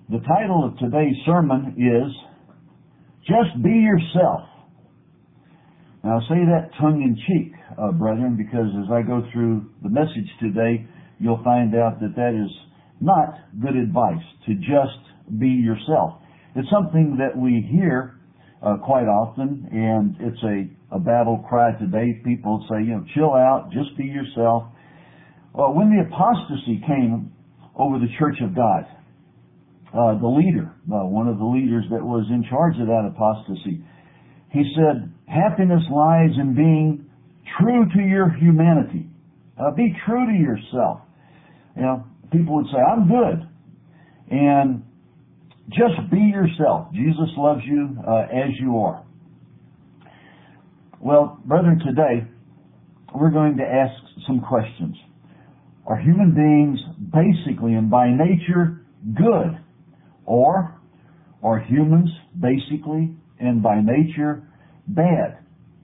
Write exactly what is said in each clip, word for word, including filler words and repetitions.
The title of today's sermon is Just Be Yourself. Now I say that tongue-in-cheek, uh, brethren, because as I go through the message today, you'll find out that that is not good advice, to just be yourself. It's something that we hear uh, quite often, and it's a, a battle cry today. People say, you know, chill out, just be yourself. Well, when the apostasy came over the Church of God, Uh, the leader, uh, one of the leaders that was in charge of that apostasy, he said, happiness lies in being true to your humanity. Uh, be true to yourself. You know, people would say, I'm good. And just be yourself. Jesus loves you uh, as you are. Well, brethren, today we're going to ask some questions. Are human beings basically and by nature good? Or are humans basically and by nature bad?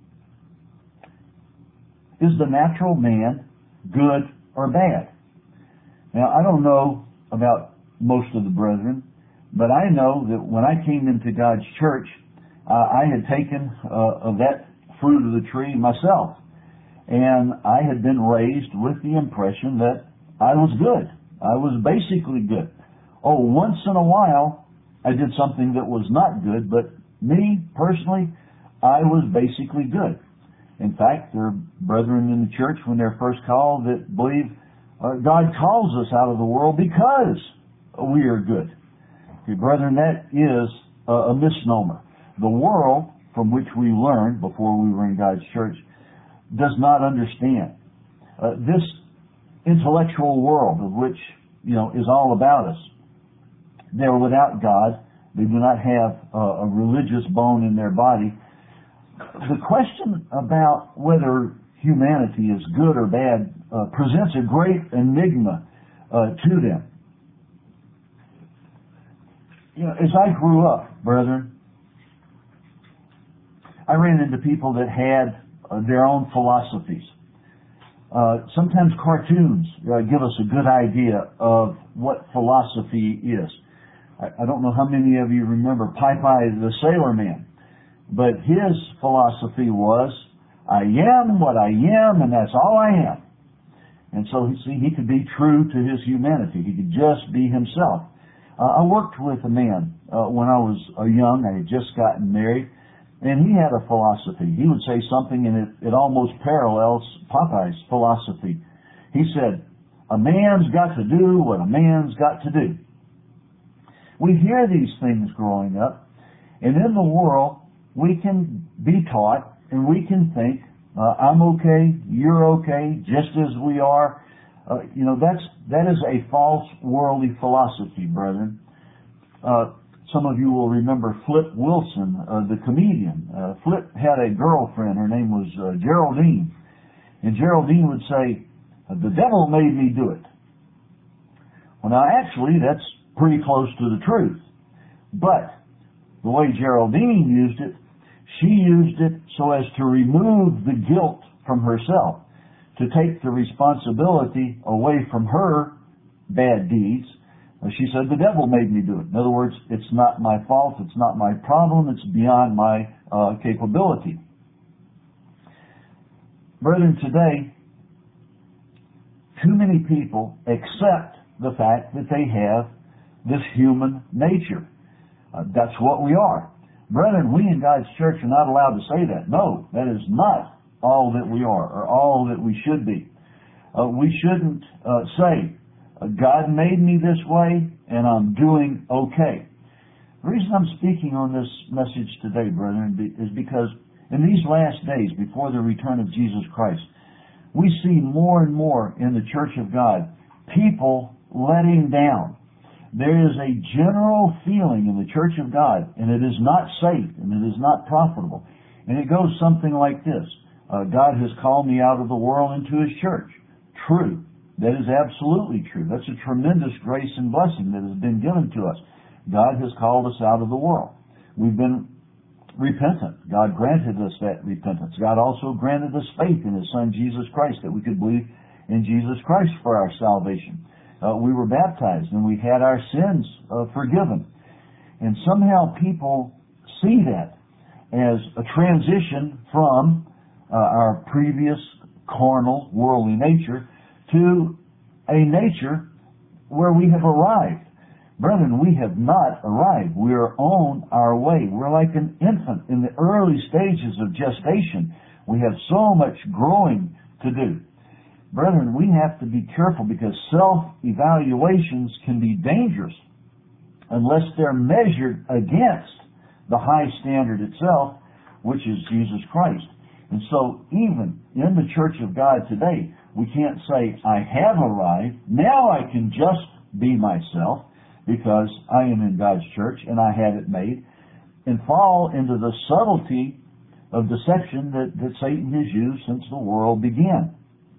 Is the natural man good or bad? Now, I don't know about most of the brethren, but I know that when I came into God's church, uh, I had taken uh, of that fruit of the tree myself. And I had been raised with the impression that I was good. I was basically good. Oh, once in a while, I did something that was not good, but me, personally, I was basically good. In fact, there are brethren in the church when they're first called that believe uh, God calls us out of the world because we are good. Okay, brethren, that is a, a misnomer. The world from which we learned before we were in God's church does not understand. Uh, this intellectual world of which, you know, is all about us. They're without God. They do not have uh, a religious bone in their body. The question about whether humanity is good or bad uh, presents a great enigma uh, to them. You know, as I grew up, brethren, I ran into people that had uh, their own philosophies. Uh, sometimes cartoons uh, give us a good idea of what philosophy is. I don't know how many of you remember Popeye the Sailor Man, but his philosophy was, I am what I am, and that's all I am. And so, see, he could be true to his humanity. He could just be himself. Uh, I worked with a man uh, when I was uh, young. I had just gotten married, and he had a philosophy. He would say something, and it, it almost parallels Popeye's philosophy. He said, a man's got to do what a man's got to do. We hear these things growing up, and in the world, we can be taught, and we can think, uh, I'm okay, you're okay, just as we are. Uh, you know, that's, that is a false worldly philosophy, brethren. Uh, some of you will remember Flip Wilson, uh, the comedian. Uh, Flip had a girlfriend, her name was uh, Geraldine, and Geraldine would say, the devil made me do it. Well, now actually, that's pretty close to the truth. But the way Geraldine used it, she used it so as to remove the guilt from herself, to take the responsibility away from her bad deeds. She said, the devil made me do it. In other words, it's not my fault, it's not my problem, it's beyond my uh, capability. Brethren, today, too many people accept the fact that they have this human nature. Uh, that's what we are. Brethren, we in God's church are not allowed to say that. No, that is not all that we are or all that we should be. Uh, we shouldn't uh, say, God made me this way and I'm doing okay. The reason I'm speaking on this message today, brethren, is because in these last days, before the return of Jesus Christ, we see more and more in the church of God people letting down. There is a general feeling in the church of God, and it is not safe, and it is not profitable. And it goes something like this. Uh, God has called me out of the world into His church. True. That is absolutely true. That's a tremendous grace and blessing that has been given to us. God has called us out of the world. We've been repentant. God granted us that repentance. God also granted us faith in His Son, Jesus Christ, that we could believe in Jesus Christ for our salvation. Uh, we were baptized and we had our sins uh, forgiven. And somehow people see that as a transition from uh, our previous carnal, worldly nature to a nature where we have arrived. Brethren, we have not arrived. We are on our way. We're like an infant in the early stages of gestation. We have so much growing to do. Brethren, we have to be careful because self-evaluations can be dangerous unless they're measured against the high standard itself, which is Jesus Christ. And so even in the Church of God today, we can't say, I have arrived, now I can just be myself because I am in God's church and I have it made, and fall into the subtlety of deception that, that Satan has used since the world began.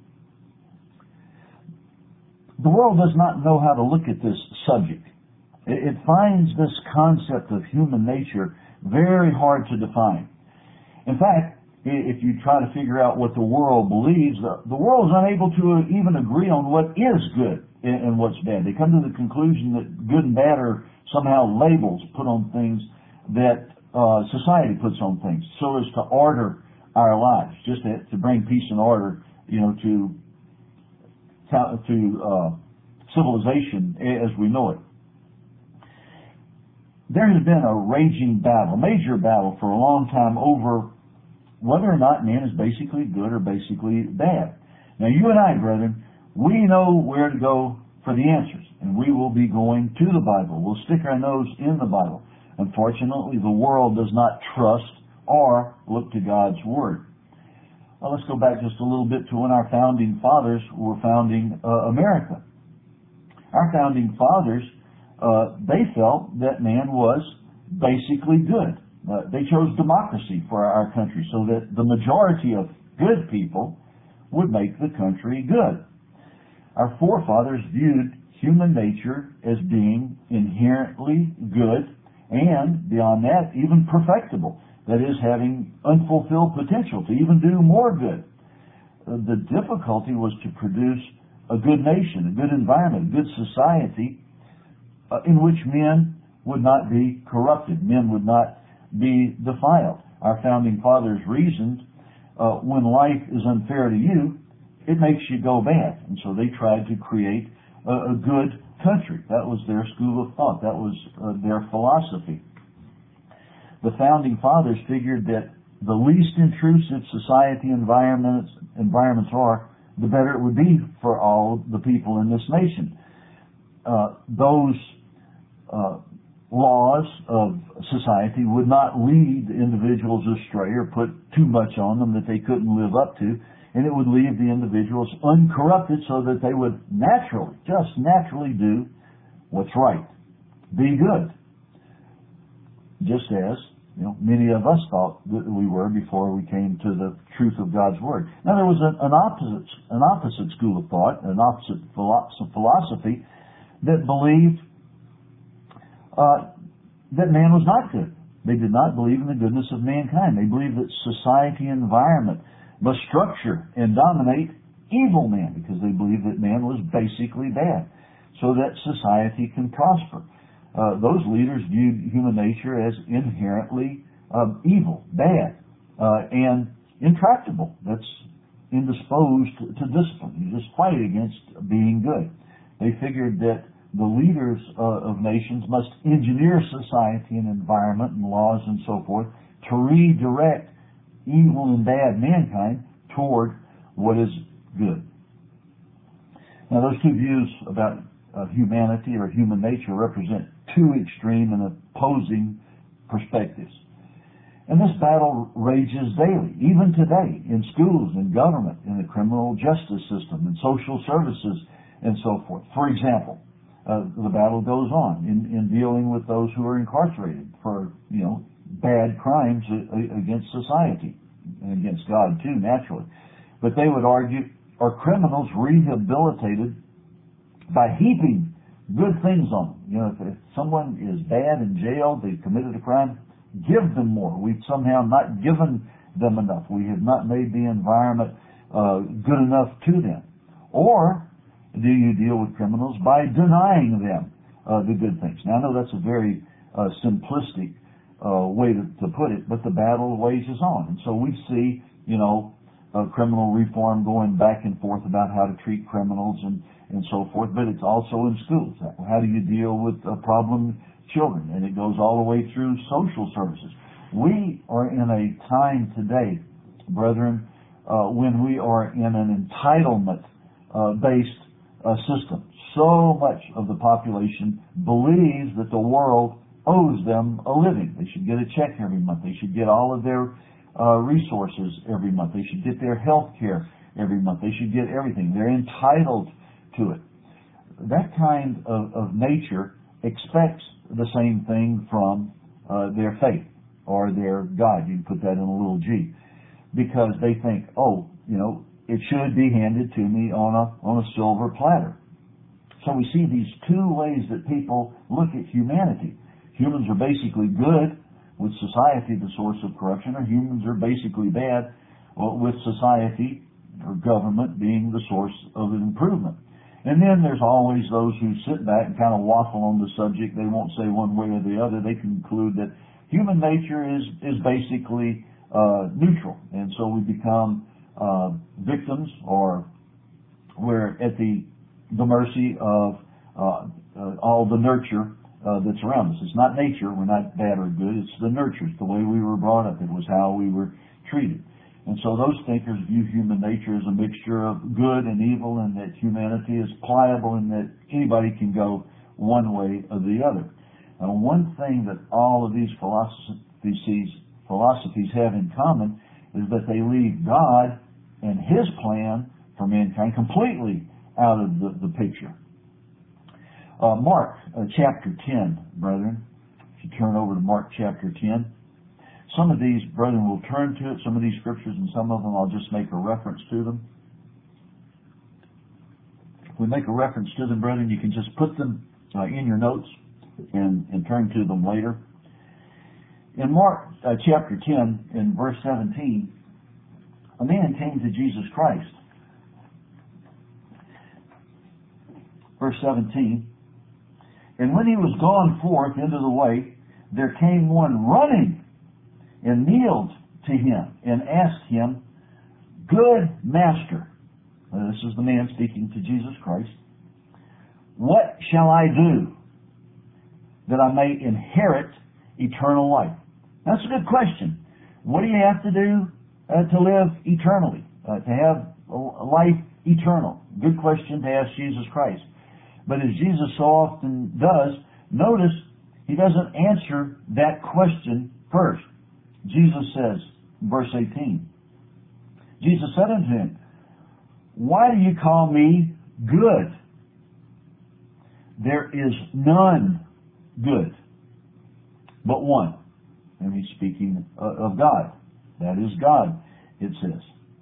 The world does not know how to look at this subject. It, it finds this concept of human nature very hard to define. In fact, if you try to figure out what the world believes, the, the world is unable to even agree on what is good and, and what's bad. They come to the conclusion that good and bad are somehow labels put on things that uh, society puts on things, so as to order our lives, just to, to bring peace and order, you know, to to uh, civilization as we know it. There has been a raging battle, a major battle for a long time over whether or not man is basically good or basically bad. Now you and I, brethren, we know where to go for the answers, and we will be going to the Bible. We'll stick our nose in the Bible. Unfortunately, the world does not trust or look to God's Word. Well, let's go back just a little bit to when our founding fathers were founding uh, America. Our founding fathers, uh, they felt that man was basically good. Uh, they chose democracy for our country so that the majority of good people would make the country good. Our forefathers viewed human nature as being inherently good and, beyond that, even perfectible. That is, having unfulfilled potential to even do more good. Uh, the difficulty was to produce a good nation, a good environment, a good society uh, in which men would not be corrupted, men would not be defiled. Our founding fathers reasoned, uh, when life is unfair to you, it makes you go bad. And so they tried to create a, a good country. That was their school of thought. That was uh, their philosophy. The founding fathers figured that the least intrusive society environments, environments are, the better it would be for all the people in this nation. Uh, those uh, laws of society would not lead individuals astray or put too much on them that they couldn't live up to, and it would leave the individuals uncorrupted so that they would naturally, just naturally do what's right. Be good. Just as, you know, many of us thought that we were before we came to the truth of God's Word. Now there was an, an opposite, an opposite school of thought, an opposite philosophy that believed uh, that man was not good. They did not believe in the goodness of mankind. They believed that society and environment must structure and dominate evil man, because they believed that man was basically bad, so that society can prosper. Uh, those leaders viewed human nature as inherently um, evil, bad, uh, and intractable. That's indisposed to discipline. You just fight against being good. They figured that the leaders uh, of nations must engineer society and environment and laws and so forth to redirect evil and bad mankind toward what is good. Now those two views about uh, humanity or human nature represent two extreme and opposing perspectives. And this battle rages daily, even today, in schools, in government, in the criminal justice system, in social services, and so forth. For example, uh, the battle goes on in, in dealing with those who are incarcerated for, you know, bad crimes against society, and against God too, naturally. But they would argue, are criminals rehabilitated by heaping good things on them? You know, if, if someone is bad in jail, they've committed a crime, give them more. We've somehow not given them enough. We have not made the environment uh, good enough to them. Or do you deal with criminals? By denying them uh, the good things. Now, I know that's a very uh, simplistic uh, way to, to put it, but the battle wages on. And so we see, you know, uh, criminal reform going back and forth about how to treat criminals and, and so forth, but it's also in schools. How do you deal with uh, problem children? And it goes all the way through social services. We are in a time today, brethren, uh, when we are in an entitlement uh, based uh, system. So much of the population believes that the world owes them a living. They should get a check every month. They should get all of their uh, resources every month. They should get their health care every month. They should get everything. They're entitled to it. That kind of, of nature expects the same thing from uh, their faith or their God. You can put that in a little g. Because they think, oh, you know, it should be handed to me on a on a silver platter. So we see these two ways that people look at humanity. Humans are basically good, with society the source of corruption, or humans are basically bad, with society or government being the source of improvement. And then there's always those who sit back and kind of waffle on the subject. They won't say one way or the other. They conclude that human nature is, is basically uh, neutral. And so we become uh, victims, or we're at the, the mercy of uh, uh, all the nurture uh, that's around us. It's not nature. We're not bad or good. It's the nurture. It's the way we were brought up. It was how we were treated. And so those thinkers view human nature as a mixture of good and evil, and that humanity is pliable and that anybody can go one way or the other. Now, one thing that all of these philosophies, philosophies have in common is that they leave God and His plan for mankind completely out of the, the picture. Uh, Mark uh, chapter ten, brethren. If you turn over to Mark chapter ten. Some of these, brethren, will turn to it, some of these scriptures, and some of them I'll just make a reference to them. If we make a reference to them, brethren, you can just put them uh, in your notes and, and turn to them later. In Mark uh, chapter ten, in verse seventeen, a man came to Jesus Christ. Verse seventeen, and when he was gone forth into the way, there came one running and kneeled to him and asked him, Good Master, now, this is the man speaking to Jesus Christ, what shall I do that I may inherit eternal life? That's a good question. What do you have to do uh, to live eternally, uh, to have a life eternal? Good question to ask Jesus Christ. But as Jesus so often does, notice He doesn't answer that question first. Jesus says, verse eighteen, Jesus said unto him, Why do you call me good? There is none good but one. And He's speaking of God. That is God, it says.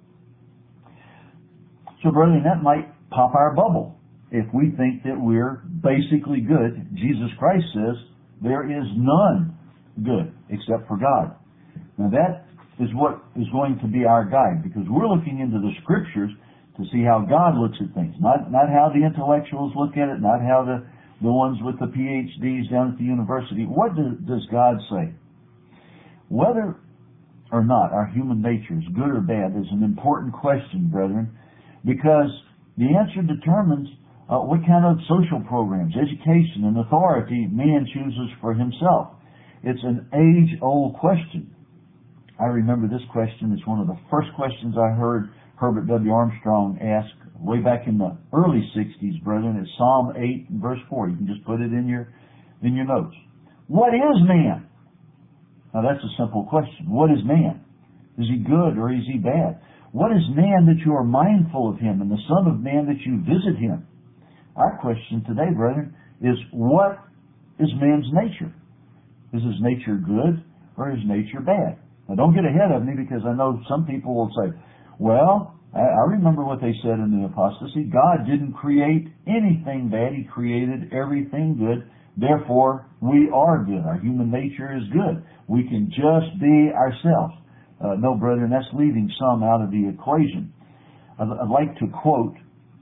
So, brethren, that might pop our bubble. If we think that we're basically good, Jesus Christ says, there is none good except for God. Now that is what is going to be our guide, because we're looking into the Scriptures to see how God looks at things, not not how the intellectuals look at it, not how the, the ones with the P H Ds down at the university. What do, does God say? Whether or not our human nature is good or bad is an important question, brethren, because the answer determines uh, what kind of social programs, education, and authority man chooses for himself. It's an age-old question. I remember this question. It's one of the first questions I heard Herbert W. Armstrong ask way back in the early sixties, brethren. It's Psalm eight, verse four. You can just put it in your in your notes. What is man? Now that's a simple question. What is man? Is he good or is he bad? What is man that you are mindful of him, and the Son of Man that you visit him? Our question today, brethren, is what is man's nature? Is his nature good or is nature bad? Now don't get ahead of me, because I know some people will say, well, I remember what they said in the apostasy. God didn't create anything bad. He created everything good. Therefore, we are good. Our human nature is good. We can just be ourselves. Uh, no, brethren, that's leaving some out of the equation. I'd, I'd like to quote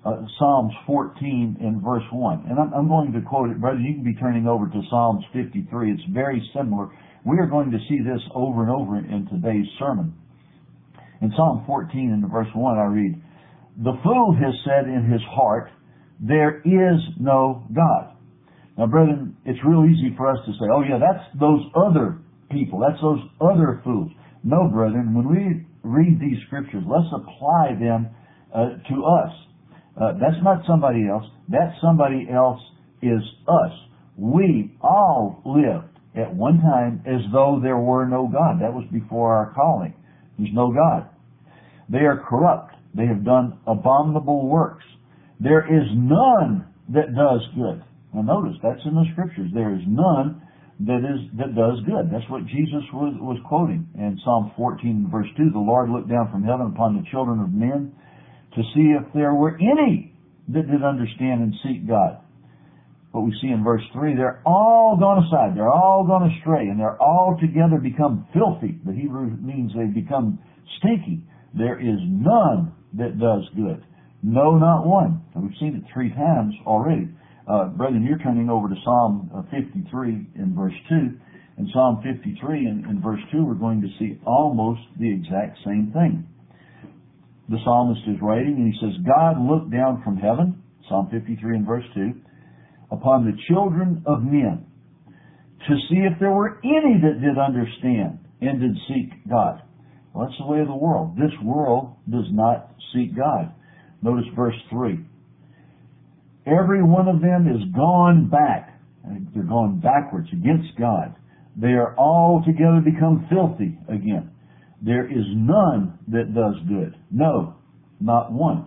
uh, Psalms fourteen and verse one. And I'm, I'm going to quote it, brother. You can be turning over to Psalms fifty-three. It's very similar. We are going to see this over and over in today's sermon. In Psalm fourteen and verse one, I read, "The fool has said in his heart, there is no God." Now, brethren, it's real easy for us to say, oh yeah, that's those other people. That's those other fools. No, brethren, when we read these scriptures, let's apply them uh, to us. Uh, that's not somebody else. That somebody else is us. We all lived at one time as though there were no God. That was before our calling. There's no God. They are corrupt. They have done abominable works. There is none that does good. Now notice, that's in the scriptures. There is none that is that does good. That's what Jesus was, was quoting in Psalm fourteen, verse two. "The Lord looked down from heaven upon the children of men to see if there were any that did understand and seek God." But we see in verse three, they're all gone aside. They're all gone astray, and they're all together become filthy. The Hebrew means they become stinky. There is none that does good. No, not one. And we've seen it three times already. Uh, brethren, you're turning over to Psalm fifty-three in verse two. In Psalm fifty-three in, in verse two, we're going to see almost the exact same thing. The psalmist is writing, and he says, "God looked down from heaven," Psalm fifty-three in verse two, "upon the children of men to see if there were any that did understand and did seek God." Well, that's the way of the world. This world does not seek God. Notice verse three. "Every one of them is gone back." They're going backwards against God. "They are all together become filthy again. There is none that does good. No, not one."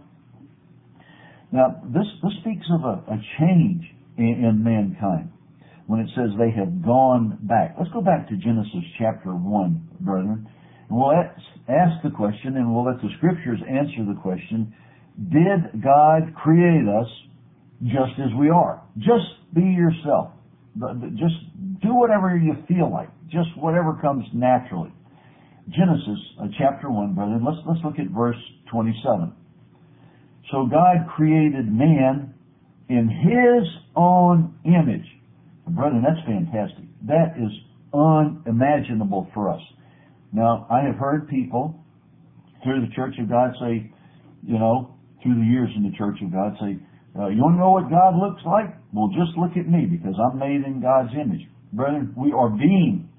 Now, this, this speaks of a, a change in, in mankind when it says they have gone back. Let's go back to Genesis chapter one, brethren. And we'll ask, ask the question, and we'll let the scriptures answer the question, did God create us just as we are? Just be yourself. Just do whatever you feel like. Just whatever comes naturally. Genesis uh, chapter one, brethren. Let's, let's look at verse twenty-seven. "So God created man in His own image." And brethren, that's fantastic. That is unimaginable for us. Now, I have heard people through the Church of God say, you know, through the years in the Church of God say, uh, you want to know what God looks like? Well, just look at me because I'm made in God's image. Brethren, we are being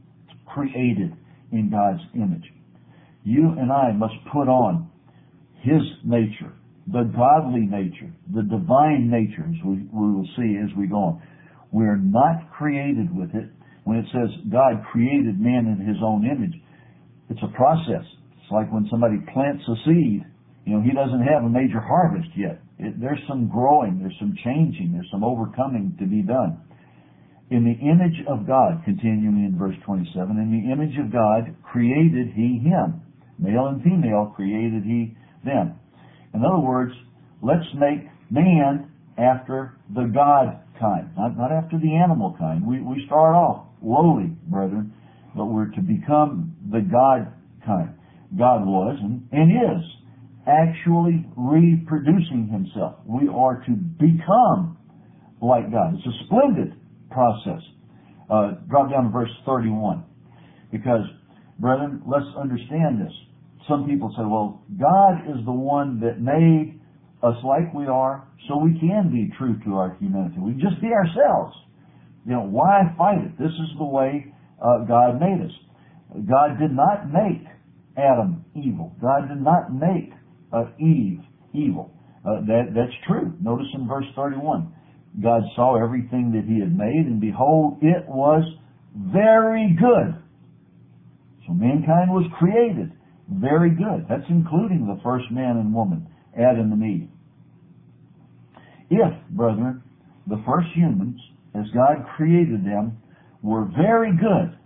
created in God's image. You and I must put on His nature, the godly nature, the divine nature, as we, we will see as we go on. We're not created with it. When it says God created man in His own image, it's a process. It's like when somebody plants a seed. You know, he doesn't have a major harvest yet. It, there's some growing, there's some changing, there's some overcoming to be done. "In the image of God," continuing in verse twenty-seven, "in the image of God created He him. Male and female created He them." In other words, let's make man after the God kind, not, not after the animal kind. We, we start off lowly, brethren, but we're to become the God kind. God was and, and is actually reproducing Himself. We are to become like God. It's a splendid process. Uh, drop down to verse thirty-one. Because, brethren, let's understand this. Some people say, well, God is the one that made us like we are, so we can be true to our humanity. We just be ourselves. You know, why fight it? This is the way uh, God made us. God did not make Adam evil. God did not make uh, Eve evil. Uh, that, that's true. Notice in verse thirty-one. God saw everything that He had made, and behold, it was very good. So mankind was created very good. That's including the first man and woman, Adam and Eve. If, brethren, the first humans, as God created them, were very good,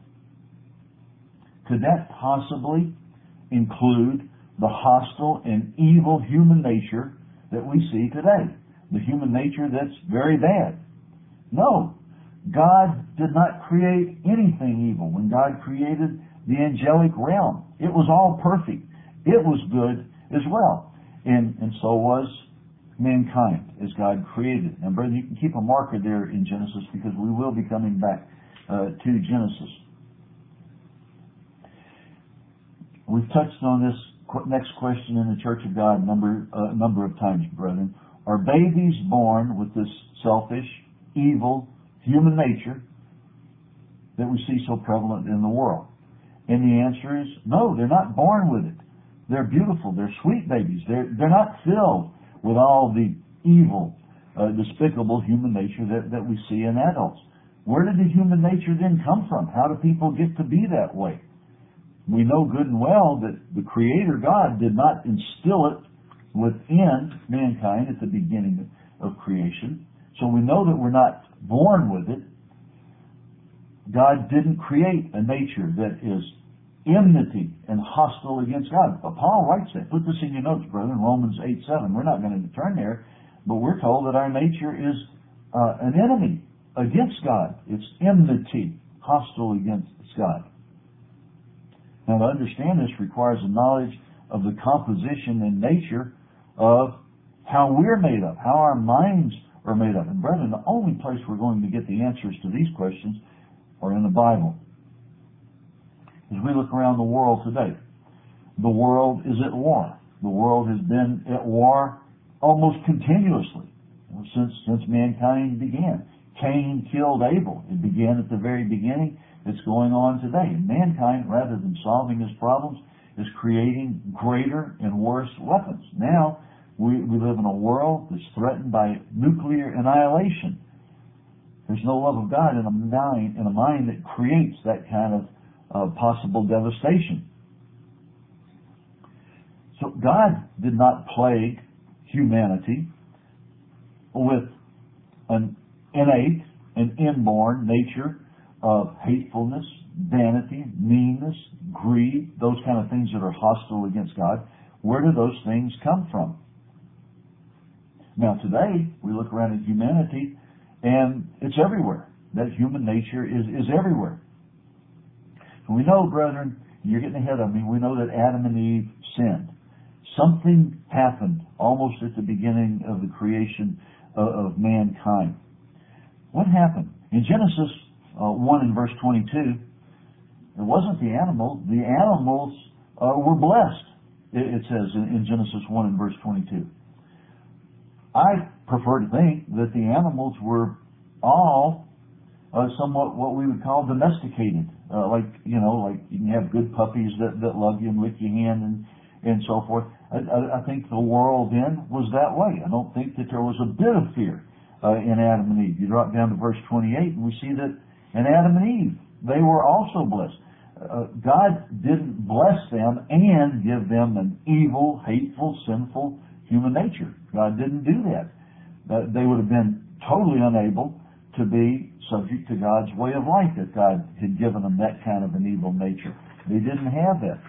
could that possibly include the hostile and evil human nature that we see today? The human nature that's very bad? No. God did not create anything evil. When God created the angelic realm, it was all perfect. It was good as well. And, and so was mankind as God created. And brother, you can keep a marker there in Genesis because we will be coming back uh, to Genesis. We've touched on this next question in the Church of God a number, uh, number of times, brethren. Are babies born with this selfish, evil, human nature that we see so prevalent in the world? And the answer is no, they're not born with it. They're beautiful. They're sweet babies. They're, they're not filled with all the evil, uh, despicable human nature that, that we see in adults. Where did the human nature then come from? How do people get to be that way? We know good and well that the Creator God did not instill it within mankind at the beginning of creation. So we know that we're not born with it. God didn't create a nature that is enmity and hostile against God. But Paul writes that. Put this in your notes, brother, in Romans eight seven. We're not going to turn there, but we're told that our nature is uh, an enemy against God. It's enmity, hostile against God. Now, to understand this requires a knowledge of the composition and nature of how we're made up, how our minds are made up. And brethren, the only place we're going to get the answers to these questions are in the Bible. As we look around the world today, the world is at war. The world has been at war almost continuously since, since mankind began. Cain killed Abel. It began at the very beginning. It's going on today. And mankind, rather than solving his problems, is creating greater and worse weapons. Now, we, we live in a world that's threatened by nuclear annihilation. There's no love of God in a mind, in a mind that creates that kind of uh, possible devastation. So God did not plague humanity with an innate and inborn nature of hatefulness, vanity, meanness, greed, those kind of things that are hostile against God. Where do those things come from? Now today, we look around at humanity and it's everywhere. That human nature is, is everywhere. And we know, brethren, you're getting ahead of me, we know that Adam and Eve sinned. Something happened almost at the beginning of the creation of, of mankind. What happened? In Genesis uh, one and verse twenty-two, it wasn't the animal. The animals uh, were blessed. It, it says in, in Genesis one and verse twenty-two. I prefer to think that the animals were all uh, somewhat what we would call domesticated. Uh, like, you know, like you can have good puppies that, that love you and lick your hand and, and so forth. I, I, I think the world then was that way. I don't think that there was a bit of fear uh, in Adam and Eve. You drop down to verse twenty-eight and we see that in Adam and Eve, they were also blessed. Uh, God didn't bless them and give them an evil, hateful, sinful human nature. God didn't do that. Uh, they would have been totally unable to be subject to God's way of life if God had given them that kind of an evil nature. They didn't have that.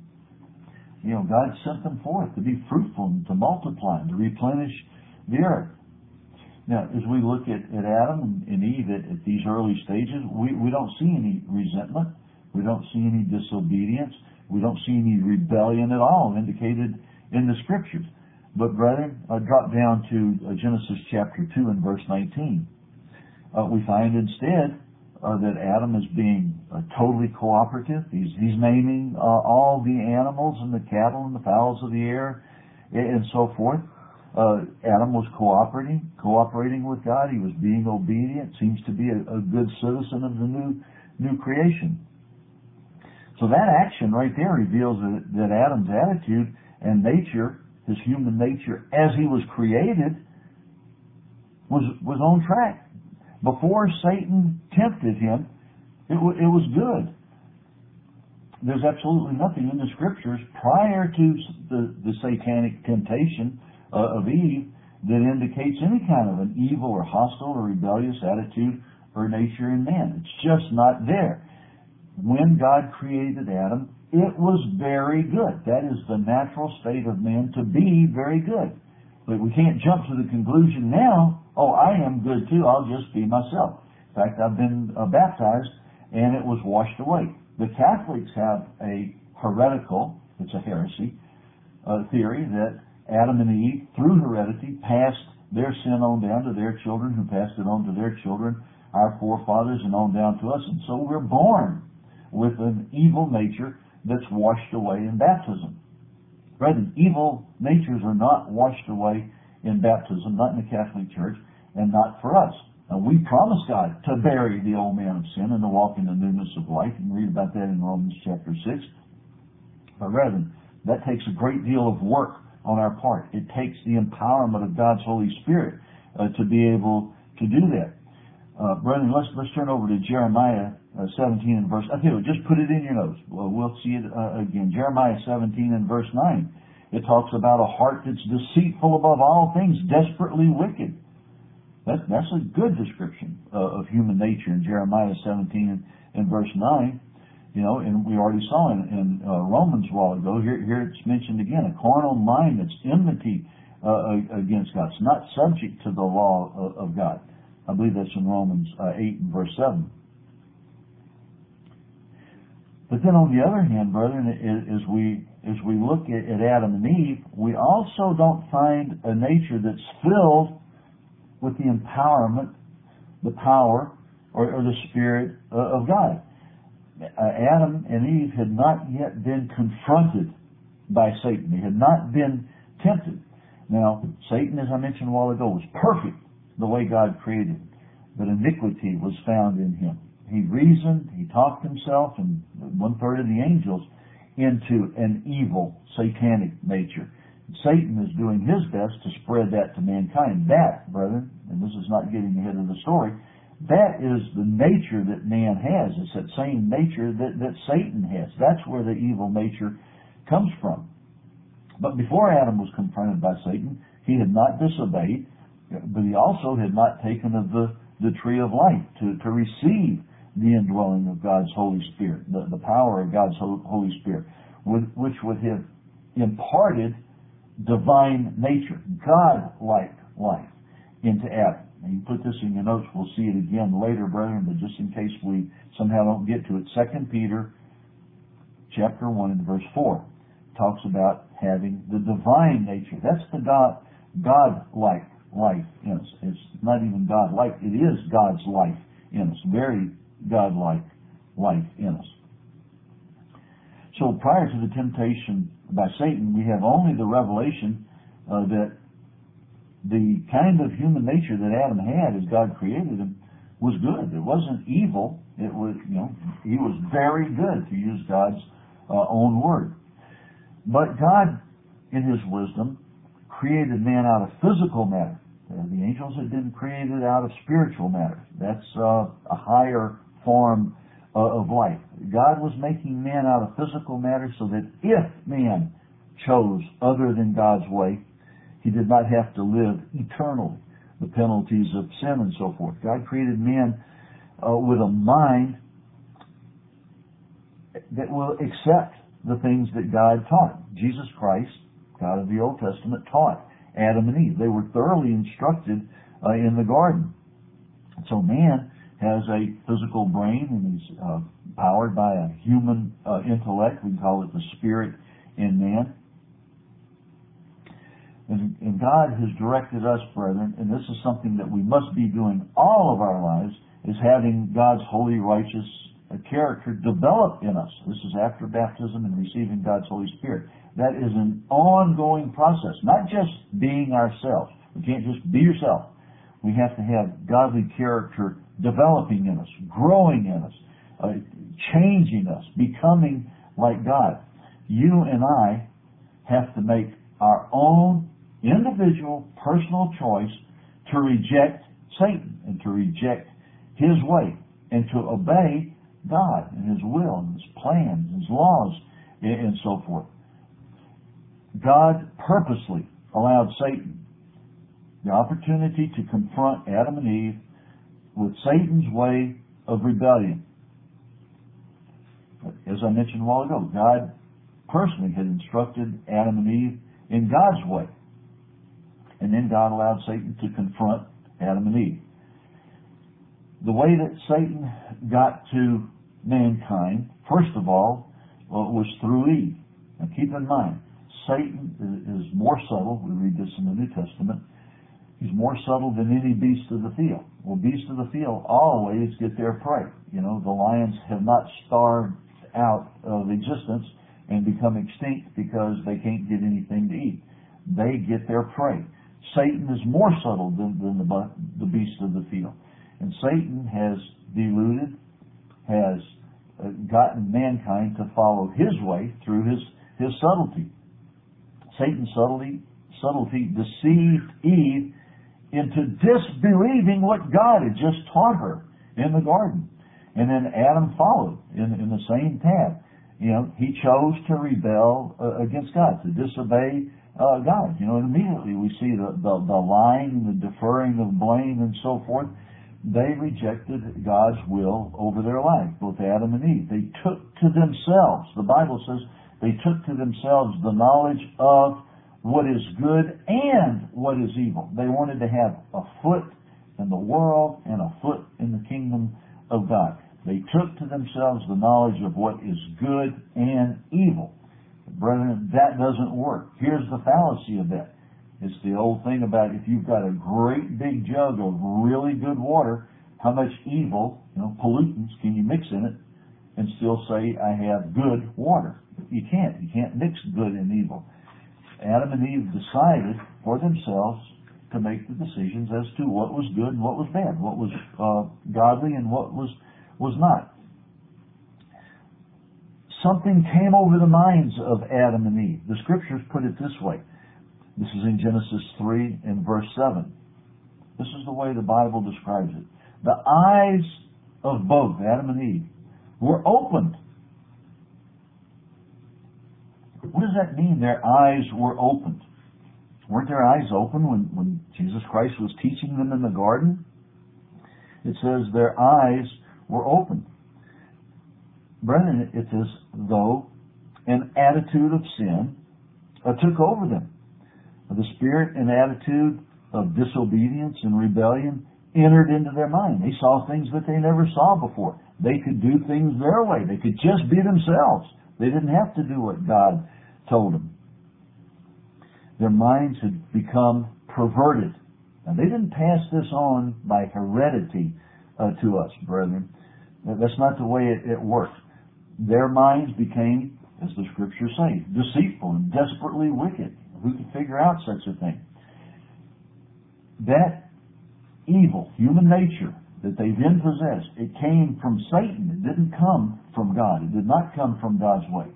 You know, God sent them forth to be fruitful and to multiply and to replenish the earth. Now, as we look at, at Adam and Eve at, at these early stages, we, we don't see any resentment. We don't see any disobedience. We don't see any rebellion at all indicated in the Scriptures. But, brethren, uh, drop down to uh, Genesis chapter two and verse nineteen. Uh, we find instead uh, that Adam is being uh, totally cooperative. He's, he's naming uh, all the animals and the cattle and the fowls of the air and, and so forth. Uh, Adam was cooperating, cooperating with God. He was being obedient. Seems to be a, a good citizen of the new, new creation. So that action right there reveals that, that Adam's attitude and nature, his human nature as he was created, was, was on track. Before Satan tempted him, it, w- it was good. There's absolutely nothing in the Scriptures prior to the, the satanic temptation uh, of Eve that indicates any kind of an evil or hostile or rebellious attitude or nature in man. It's just not there. When God created Adam, it was very good. That is the natural state of man, to be very good. But we can't jump to the conclusion now, oh, I am good too, I'll just be myself. In fact, I've been uh, baptized and it was washed away. The Catholics have a heretical, it's a heresy, uh, theory that Adam and Eve, through heredity, passed their sin on down to their children, who passed it on to their children, our forefathers, and on down to us. And so we're born with an evil nature that's washed away in baptism. Brethren, evil natures are not washed away in baptism, not in the Catholic Church, and not for us. Now, we promise God to bury the old man of sin and to walk in the newness of life. You can read about that in Romans chapter six. But brethren, that takes a great deal of work on our part. It takes the empowerment of God's Holy Spirit uh, to be able to do that. Uh, brethren, let's let's turn over to Jeremiah uh, seventeen and verse. I tell you, just put it in your notes. Well, we'll see it uh, again. Jeremiah seventeen and verse nine. It talks about a heart that's deceitful above all things, desperately wicked. That's that's a good description uh, of human nature in Jeremiah seventeen and, and verse nine. You know, and we already saw in, in uh, Romans a while ago. Here, here it's mentioned again: a carnal mind that's enmity uh, against God. It's not subject to the law of, of God. I believe that's in Romans uh, eight and verse seven. But then on the other hand, brethren, as we as we look at, at Adam and Eve, we also don't find a nature that's filled with the empowerment, the power, or, or the Spirit uh, of God. Uh, Adam and Eve had not yet been confronted by Satan. They had not been tempted. Now, Satan, as I mentioned a while ago, was perfect the way God created him, but iniquity was found in him. He reasoned, he talked himself, and one-third of the angels into an evil, satanic nature. Satan is doing his best to spread that to mankind. That, brethren, and this is not getting ahead of the story, that is the nature that man has. It's that same nature that, that Satan has. That's where the evil nature comes from. But before Adam was confronted by Satan, he had not disobeyed, but he also had not taken of the, the tree of life to, to receive the indwelling of God's Holy Spirit, the, the power of God's Holy Spirit, which would have imparted divine nature, God-like life into Adam. And you put this in your notes, we'll see it again later, brethren, but just in case we somehow don't get to it, Second Peter chapter one and verse four talks about having the divine nature. That's the God, God-like life in us. It's not even God-like, it is God's life in us, very God-like life in us. So prior to the temptation by Satan, we have only the revelation uh, that the kind of human nature that Adam had as God created him was good. It wasn't evil. It was, you know, he was very good, to use God's uh, own word. But God, in his wisdom, created man out of physical matter. Uh, the angels had been created out of spiritual matter. That's uh, a higher form uh, of life. God was making man out of physical matter so that if man chose other than God's way, he did not have to live eternally, the penalties of sin and so forth. God created man uh, with a mind that will accept the things that God taught. Jesus Christ, God of the Old Testament, taught Adam and Eve. They were thoroughly instructed uh, in the garden. So man has a physical brain, and he's uh, powered by a human uh, intellect. We can call it the spirit in man. And, and God has directed us, brethren, and this is something that we must be doing all of our lives, is having God's holy, righteous uh, character develop in us. This is after baptism and receiving God's Holy Spirit. That is an ongoing process, not just being ourselves. We can't just be yourself. We have to have godly character developing in us, growing in us, uh, changing us, becoming like God. You and I have to make our own individual, personal choice to reject Satan and to reject his way and to obey God and his will and his plans, his laws, and so forth. God purposely allowed Satan the opportunity to confront Adam and Eve with Satan's way of rebellion. As I mentioned a while ago, God personally had instructed Adam and Eve in God's way. And then God allowed Satan to confront Adam and Eve. The way that Satan got to mankind, first of all, well, was through Eve. Now keep in mind, Satan is more subtle. We read this in the New Testament. He's more subtle than any beast of the field. Well, beasts of the field always get their prey. You know, the lions have not starved out of existence and become extinct because they can't get anything to eat. They get their prey. Satan is more subtle than, than the, the beasts of the field. And Satan has deluded, has uh, gotten mankind to follow his way through his, his subtlety. Satan's subtlety, subtlety deceived Eve into disbelieving what God had just taught her in the garden. And then Adam followed in, in the same path. You know, he chose to rebel uh, against God, to disobey uh, God. You know, and immediately we see the, the, the lying, the deferring of blame and so forth. They rejected God's will over their life, both Adam and Eve. They took to themselves, the Bible says, they took to themselves the knowledge of what is good and what is evil. They wanted to have a foot in the world and a foot in the kingdom of God. They took to themselves the knowledge of what is good and evil. Brethren, that doesn't work. Here's the fallacy of that. It's the old thing about if you've got a great big jug of really good water, how much evil, you know, pollutants can you mix in it and still say, I have good water? You can't. You can't mix good and evil. Adam and Eve decided for themselves to make the decisions as to what was good and what was bad, what was uh, godly and what was was not. Something came over the minds of Adam and Eve. The scriptures put it this way. This is in Genesis three and verse seven. This is the way the Bible describes it. The eyes of both Adam and Eve were opened. What does that mean, their eyes were opened? Weren't their eyes open when, when Jesus Christ was teaching them in the garden? It says their eyes were opened. Brethren, it's as though an attitude of sin uh, took over them. The spirit and attitude of disobedience and rebellion entered into their mind. They saw things that they never saw before. They could do things their way. They could just be themselves. They didn't have to do what God told them. Their minds had become perverted. Now, they didn't pass this on by heredity uh, to us, brethren. That's not the way it, it worked. Their minds became, as the scriptures say, deceitful and desperately wicked. Who could figure out such a thing? That evil, human nature that they then possessed, it came from Satan. It didn't come from God. It did not come from God's way.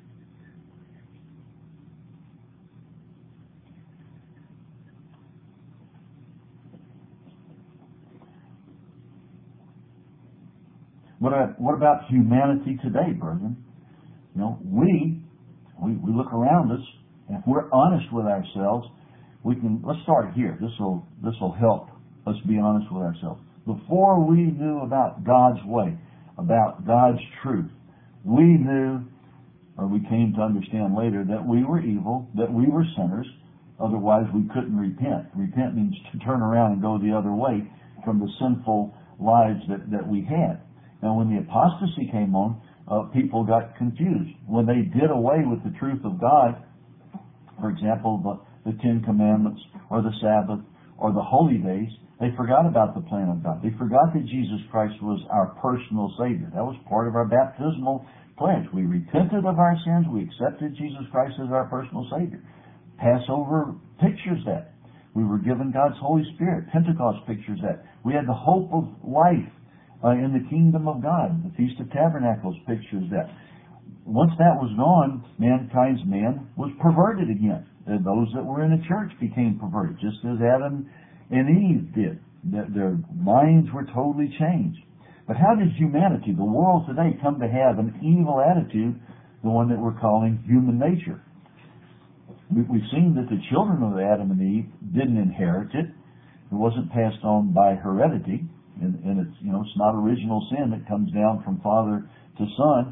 What, uh, what about humanity today, brethren? You know, we, we we look around us, and if we're honest with ourselves, we can. Let's start here. This will this will help us be honest with ourselves. Before we knew about God's way, about God's truth, we knew, or we came to understand later, that we were evil, that we were sinners. Otherwise, we couldn't repent. Repent means to turn around and go the other way from the sinful lives that, that we had. Now, when the apostasy came on, uh, people got confused. When they did away with the truth of God, for example, the, the Ten Commandments, or the Sabbath, or the holy days, they forgot about the plan of God. They forgot that Jesus Christ was our personal Savior. That was part of our baptismal pledge. We repented of our sins. We accepted Jesus Christ as our personal Savior. Passover pictures that. We were given God's Holy Spirit. Pentecost pictures that. We had the hope of life Uh, in the kingdom of God. The Feast of Tabernacles pictures that. Once that was gone, mankind's man was perverted again. Uh, those that were in the church became perverted, just as Adam and Eve did. That their minds were totally changed. But how did humanity, the world today, come to have an evil attitude, the one that we're calling human nature? We, we've seen that the children of Adam and Eve didn't inherit it. It wasn't passed on by heredity. And, and it's, you know, it's not original sin that comes down from father to son.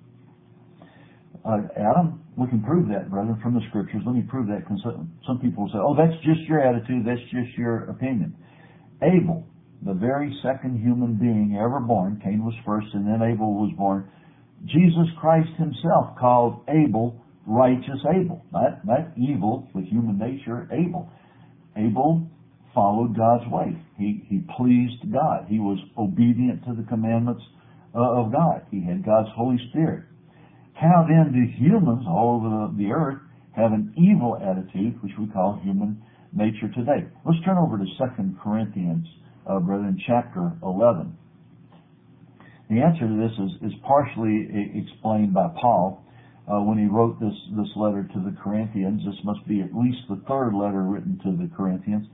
Uh, Adam, we can prove that, brethren, from the scriptures. Let me prove that. Some, some people say, oh, that's just your attitude, that's just your opinion. Abel, the very second human being ever born, Cain was first and then Abel was born. Jesus Christ himself called Abel righteous Abel. Not, not evil with human nature, Abel. Abel followed God's way. He, he pleased God. He was obedient to the commandments uh, of God. He had God's Holy Spirit. How then do humans all over the, the earth have an evil attitude, which we call human nature today? Let's turn over to Second Corinthians, uh, brethren, chapter eleven. The answer to this is, is partially explained by Paul uh, when he wrote this, this letter to the Corinthians. This must be at least the third letter written to the Corinthians.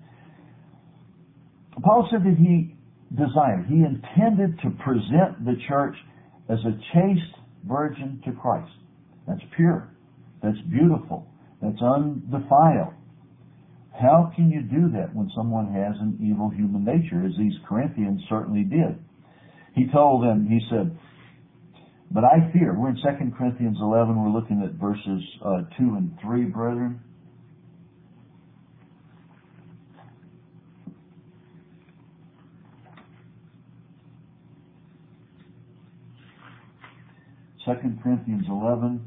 Paul said that he desired, he intended to present the church as a chaste virgin to Christ. That's pure. That's beautiful. That's undefiled. How can you do that when someone has an evil human nature, as these Corinthians certainly did? He told them, he said, but I fear, we're in Second Corinthians eleven, we're looking at verses uh, two and three, brethren. Second Corinthians eleven,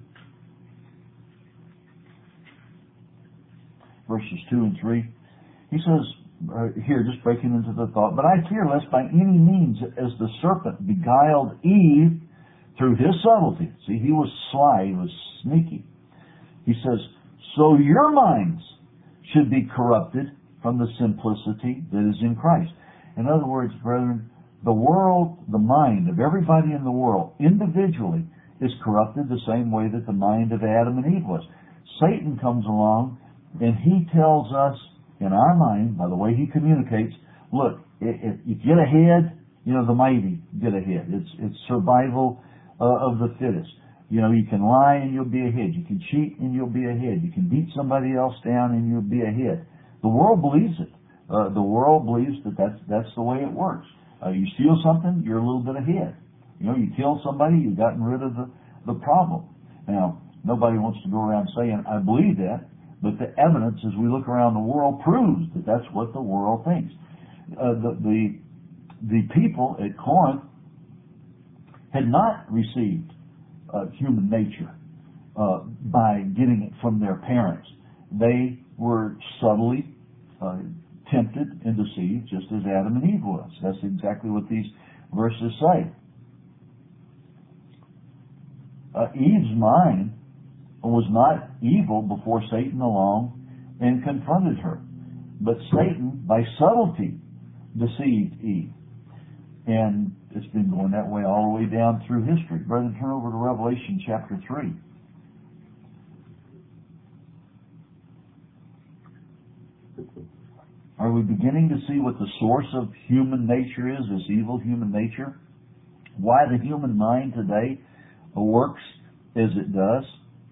verses two and three. He says, uh, here, just breaking into the thought, but I fear lest by any means, as the serpent beguiled Eve through his subtlety. See, he was sly, he was sneaky. He says, so your minds should be corrupted from the simplicity that is in Christ. In other words, brethren, the world, the mind of everybody in the world, individually, is corrupted the same way that the mind of Adam and Eve was. Satan comes along and he tells us in our mind, by the way he communicates, look, if you get ahead, you know, the mighty get ahead. It's it's survival uh, of the fittest. You know, you can lie and you'll be ahead. You can cheat and you'll be ahead. You can beat somebody else down and you'll be ahead. The world believes it. Uh, the world believes that that's, that's the way it works. Uh, you steal something, you're a little bit ahead. You know, you kill somebody, you've gotten rid of the, the problem. Now, nobody wants to go around saying, I believe that, but the evidence as we look around the world proves that that's what the world thinks. Uh, the, the, the people at Corinth had not received uh, human nature uh, by getting it from their parents. They were subtly uh, tempted and deceived, just as Adam and Eve was. That's exactly what these verses say. Uh, Eve's mind was not evil before Satan along and confronted her. But Satan, by subtlety, deceived Eve. And it's been going that way all the way down through history. Brethren, turn over to Revelation chapter three. Are we beginning to see what the source of human nature is, this evil human nature? Why the human mind today works as it does?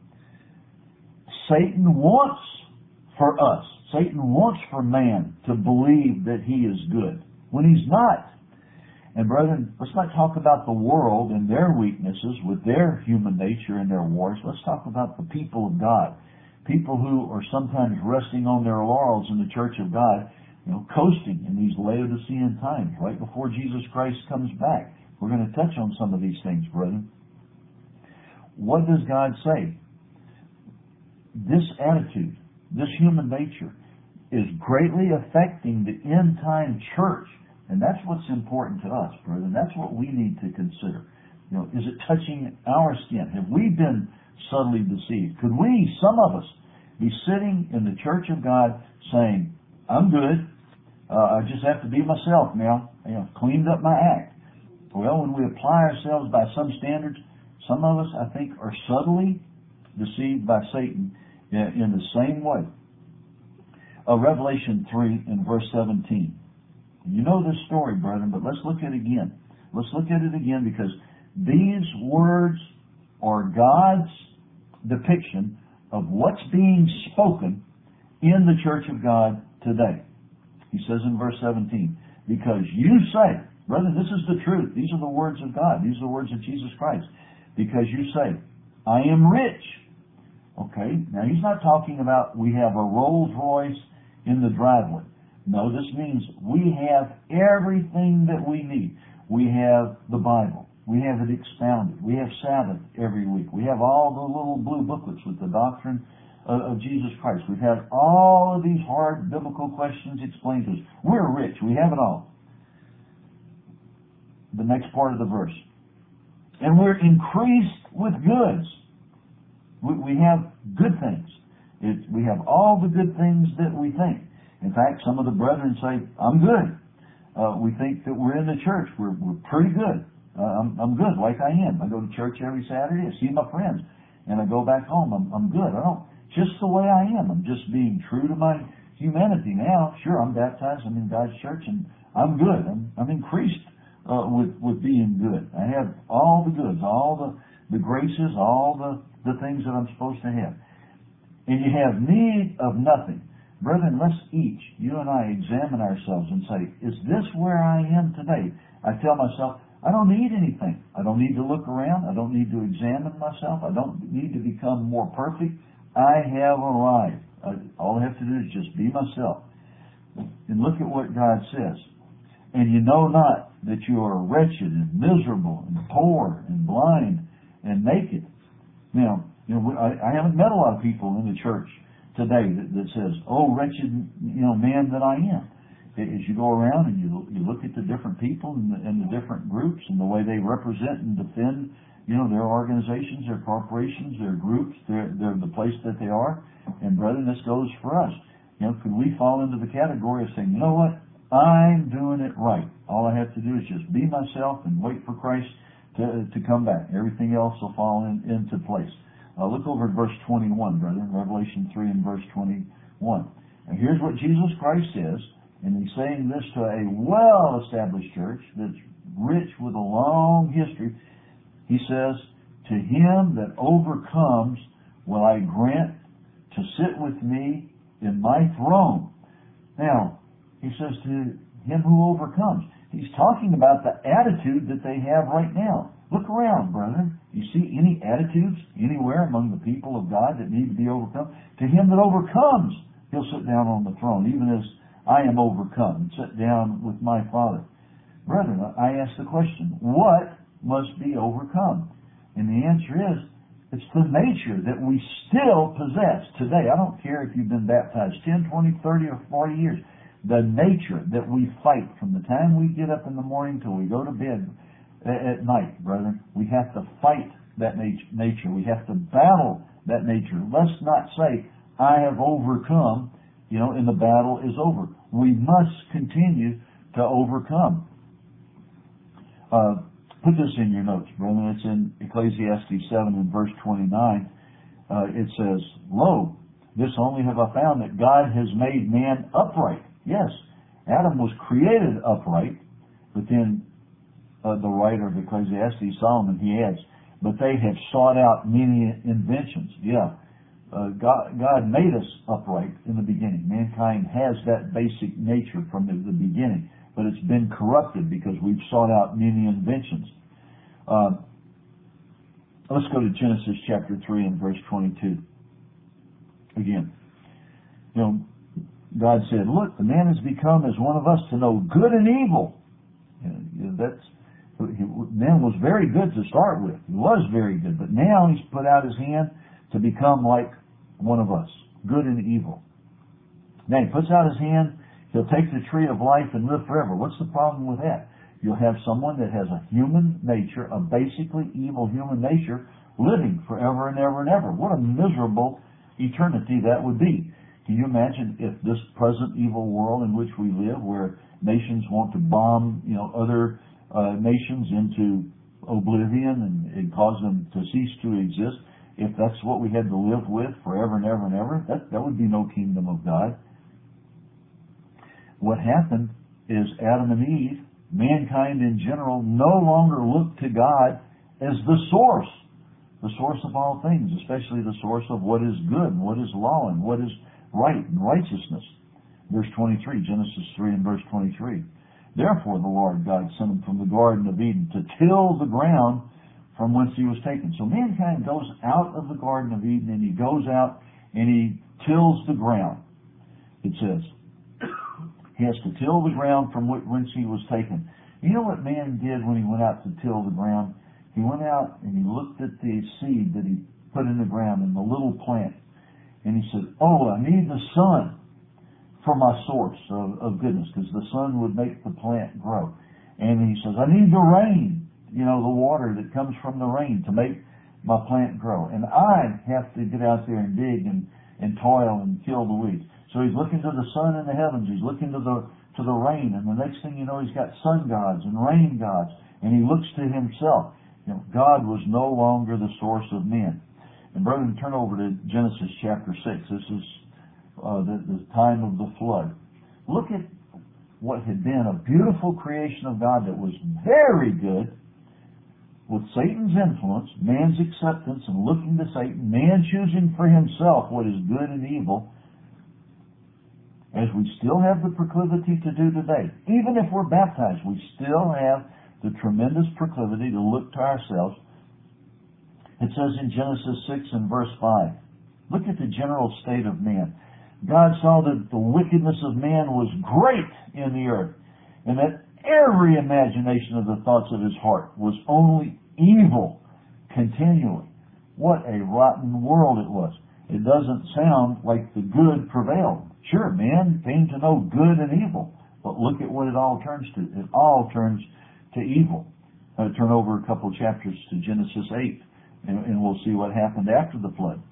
Satan wants for us, Satan wants for man to believe that he is good when he's not. And brethren, let's not talk about the world and their weaknesses with their human nature and their wars. Let's talk about the people of God. People who are sometimes resting on their laurels in the church of God, you know, coasting in these Laodicean times, right before Jesus Christ comes back. We're going to touch on some of these things, brethren. What does God say? This attitude, this human nature, is greatly affecting the end-time church. And that's what's important to us, brethren. That's what we need to consider. You know, is it touching our skin? Have we been subtly deceived? Could we, some of us, be sitting in the church of God saying, I'm good. Uh, I just have to be myself now. You know, cleaned up my act. Well, when we apply ourselves by some standards, some of us, I think, are subtly deceived by Satan in, in the same way. Uh, Revelation three and verse seventeen. You know this story, brethren, but let's look at it again. Let's look at it again because these words are God's depiction of what's being spoken in the church of God today. He says in verse seventeen, because you say, brethren, this is the truth. These are the words of God. These are the words of Jesus Christ. Because you say, I am rich. Okay, now he's not talking about we have a Rolls Royce in the driveway. No, this means we have everything that we need. We have the Bible. We have it expounded. We have Sabbath every week. We have all the little blue booklets with the doctrine of, of Jesus Christ. We've had all of these hard biblical questions explained to us. We're rich. We have it all. The next part of the verse. And we're increased with goods. We, we have good things. It, we have all the good things that we think. In fact, some of the brethren say, I'm good. Uh, we think that we're in the church. We're, we're pretty good. Uh, I'm, I'm good like I am. I go to church every Saturday. I see my friends. And I go back home. I'm, I'm good. I don't, just the way I am. I'm just being true to my humanity now. Sure, I'm baptized. I'm in God's church and I'm good. I'm, I'm increased uh, with, with being good. I have all the goods, all the, the graces, all the, the things that I'm supposed to have. And you have need of nothing. Brethren, let's each, you and I, examine ourselves and say, is this where I am today? I tell myself, I don't need anything. I don't need to look around. I don't need to examine myself. I don't need to become more perfect. I have arrived. I, all I have to do is just be myself. And look at what God says. And you know not that you are wretched and miserable and poor and blind and naked. Now, you know, I, I haven't met a lot of people in the church today that, that says, oh, wretched, you know, man that I am. As you go around and you you look at the different people and the, and the different groups and the way they represent and defend, you know, their organizations, their corporations, their groups, their, their the place that they are. And brethren, this goes for us. You know, could we fall into the category of saying, you know what, I'm doing it right. All I have to do is just be myself and wait for Christ to to come back. Everything else will fall in, into place. Uh, look over at verse twenty-one, brethren, Revelation three and verse twenty-one. And here's what Jesus Christ says, and he's saying this to a well-established church that's rich with a long history. He says, to him that overcomes will I grant to sit with me in my throne. Now, he says to him who overcomes. He's talking about the attitude that they have right now. Look around, brethren. You see any attitudes anywhere among the people of God that need to be overcome? To him that overcomes, he'll sit down on the throne, even as I am overcome, and sit down with my Father. Brethren, I ask the question, what must be overcome? And the answer is, it's the nature that we still possess today. I don't care if you've been baptized ten, twenty, thirty, or forty years. The nature that we fight from the time we get up in the morning till we go to bed at night, brethren, we have to fight that nature. We have to battle that nature. Let's not say, I have overcome, you know, and the battle is over. We must continue to overcome. Uh, put this in your notes, brethren. It's in Ecclesiastes seven and verse twenty-nine. Uh, it says, lo, this only have I found, that God has made man upright. Yes, Adam was created upright, but then Uh, the writer of Ecclesiastes, Solomon, he adds, but they have sought out many inventions. Yeah, uh, God, God made us upright in the beginning. Mankind has that basic nature from the, the beginning, but it's been corrupted because we've sought out many inventions. Uh, let's go to Genesis chapter three and verse twenty-two. Again, you know, God said, look, the man has become as one of us to know good and evil. You know, that's Man was very good to start with. He was very good. But now he's put out his hand to become like one of us, good and evil. Now he puts out his hand, he'll take the tree of life and live forever. What's the problem with that? You'll have someone that has a human nature, a basically evil human nature, living forever and ever and ever. What a miserable eternity that would be. Can you imagine if this present evil world in which we live, where nations want to bomb, you know, other Uh, nations into oblivion and, and cause them to cease to exist, if that's what we had to live with forever and ever and ever, that, that would be no kingdom of God. What happened is Adam and Eve, mankind in general, no longer looked to God as the source, the source of all things, especially the source of what is good and what is law and what is right and righteousness. Verse twenty-three, Genesis three and verse twenty-three. Therefore the Lord God sent him from the Garden of Eden to till the ground from whence he was taken. So mankind goes out of the Garden of Eden and he goes out and he tills the ground. It says he has to till the ground from whence he was taken. You know what man did when he went out to till the ground? He went out and he looked at the seed that he put in the ground in the little plant. And he said, oh, I need the sun for my source of, of goodness, because the sun would make the plant grow. And he says, I need the rain, you know, the water that comes from the rain to make my plant grow. And I have to get out there and dig and, and toil and kill the weeds. So he's looking to the sun in the heavens. He's looking to the to the rain. And the next thing you know, he's got sun gods and rain gods. And he looks to himself. You know, God was no longer the source of men. And brethren, turn over to Genesis chapter six. This is uh, the, the time of the flood. Look at what had been a beautiful creation of God that was very good, with Satan's influence, man's acceptance and looking to Satan, man choosing for himself what is good and evil, as we still have the proclivity to do today. Even if we're baptized, we still have the tremendous proclivity to look to ourselves. It says in Genesis six and verse five, look at the general state of man. God saw that the wickedness of man was great in the earth, and that every imagination of the thoughts of his heart was only evil continually. What a rotten world it was. It doesn't sound like the good prevailed. Sure, man came to know good and evil, but look at what it all turns to. It all turns to evil. Uh, turn over a couple of chapters to Genesis eight, and, and we'll see what happened after the flood.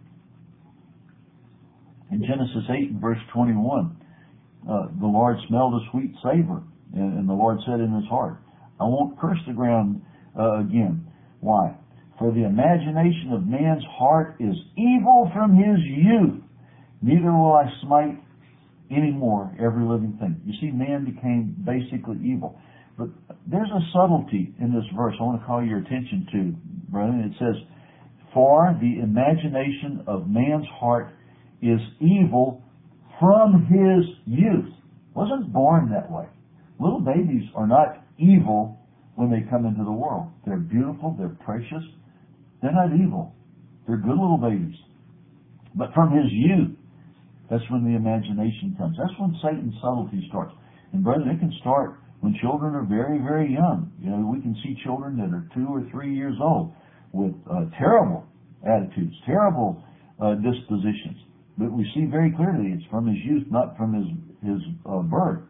In Genesis eight, verse twenty-one, uh, the Lord smelled a sweet savor, and, and the Lord said in his heart, I won't curse the ground uh, again. Why? For the imagination of man's heart is evil from his youth. Neither will I smite any more every living thing. You see, man became basically evil. But there's a subtlety in this verse I want to call your attention to, brethren. It says, for the imagination of man's heart is evil from his youth. Wasn't born that way. Little babies are not evil when they come into the world. They're beautiful, they're precious, they're not evil. They're good little babies. But from his youth, that's when the imagination comes. That's when Satan's subtlety starts. And brethren, it can start when children are very, very young. You know, we can see children that are two or three years old with uh, terrible attitudes, terrible uh, dispositions. But we see very clearly it's from his youth, not from his, his uh, birth.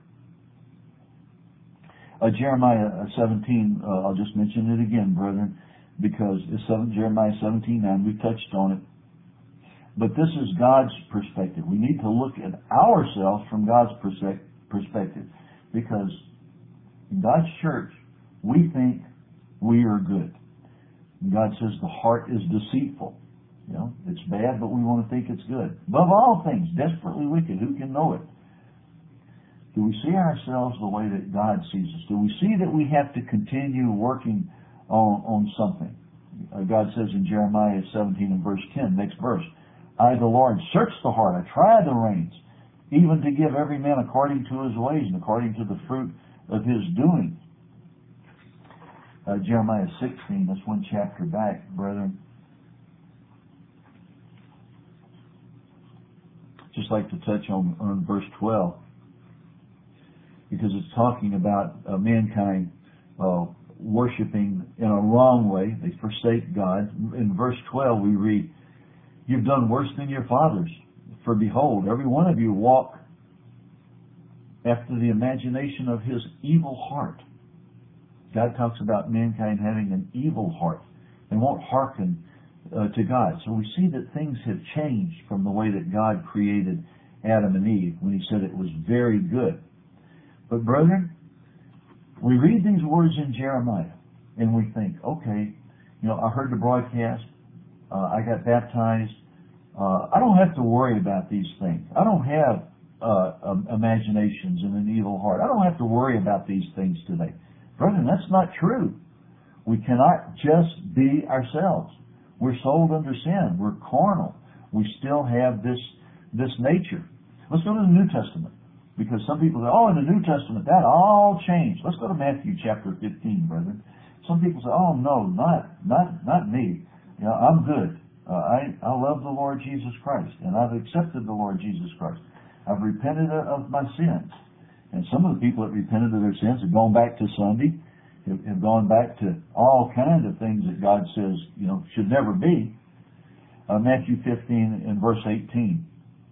Uh, Jeremiah seventeen, uh, I'll just mention it again, brethren, because it's seven, Jeremiah seventeen nine, we touched on it. But this is God's perspective. We need to look at ourselves from God's perspective, because in God's church, we think we are good. God says the heart is deceitful. You know, it's bad, but we want to think it's good. Above all things, desperately wicked. Who can know it? Do we see ourselves the way that God sees us? Do we see that we have to continue working on, on something? Uh, God says in Jeremiah seventeen and verse ten, next verse, I, the Lord, search the heart. I try the reins, even to give every man according to his ways and according to the fruit of his doing. Uh, Jeremiah sixteen, that's one chapter back, brethren. Just like to touch on, on verse twelve, because it's talking about uh, mankind uh, worshiping in a wrong way. They forsake God. In verse twelve we read, you've done worse than your fathers, for behold, every one of you walk after the imagination of his evil heart. God talks about mankind having an evil heart. They won't hearken uh, to God. So we see that things have changed from the way that God created Adam and Eve when he said it was very good. But brethren, we read these words in Jeremiah and we think, okay, you know, I heard the broadcast, uh, I got baptized, uh, I don't have to worry about these things. I don't have uh, um, imaginations and an evil heart. I don't have to worry about these things today. Brethren, that's not true. We cannot just be ourselves. We're sold under sin. We're carnal. We still have this this nature. Let's go to the New Testament, because some people say, oh, in the New Testament, that all changed. Let's go to Matthew chapter fifteen, brethren. Some people say, oh, no, not not not me. You know, I'm good. Uh, I, I love the Lord Jesus Christ, and I've accepted the Lord Jesus Christ. I've repented of my sins. And some of the people that repented of their sins have gone back to Sunday, have, have gone back to all kinds of things that God says, you know, should never be. Uh, Matthew fifteen and verse eighteen.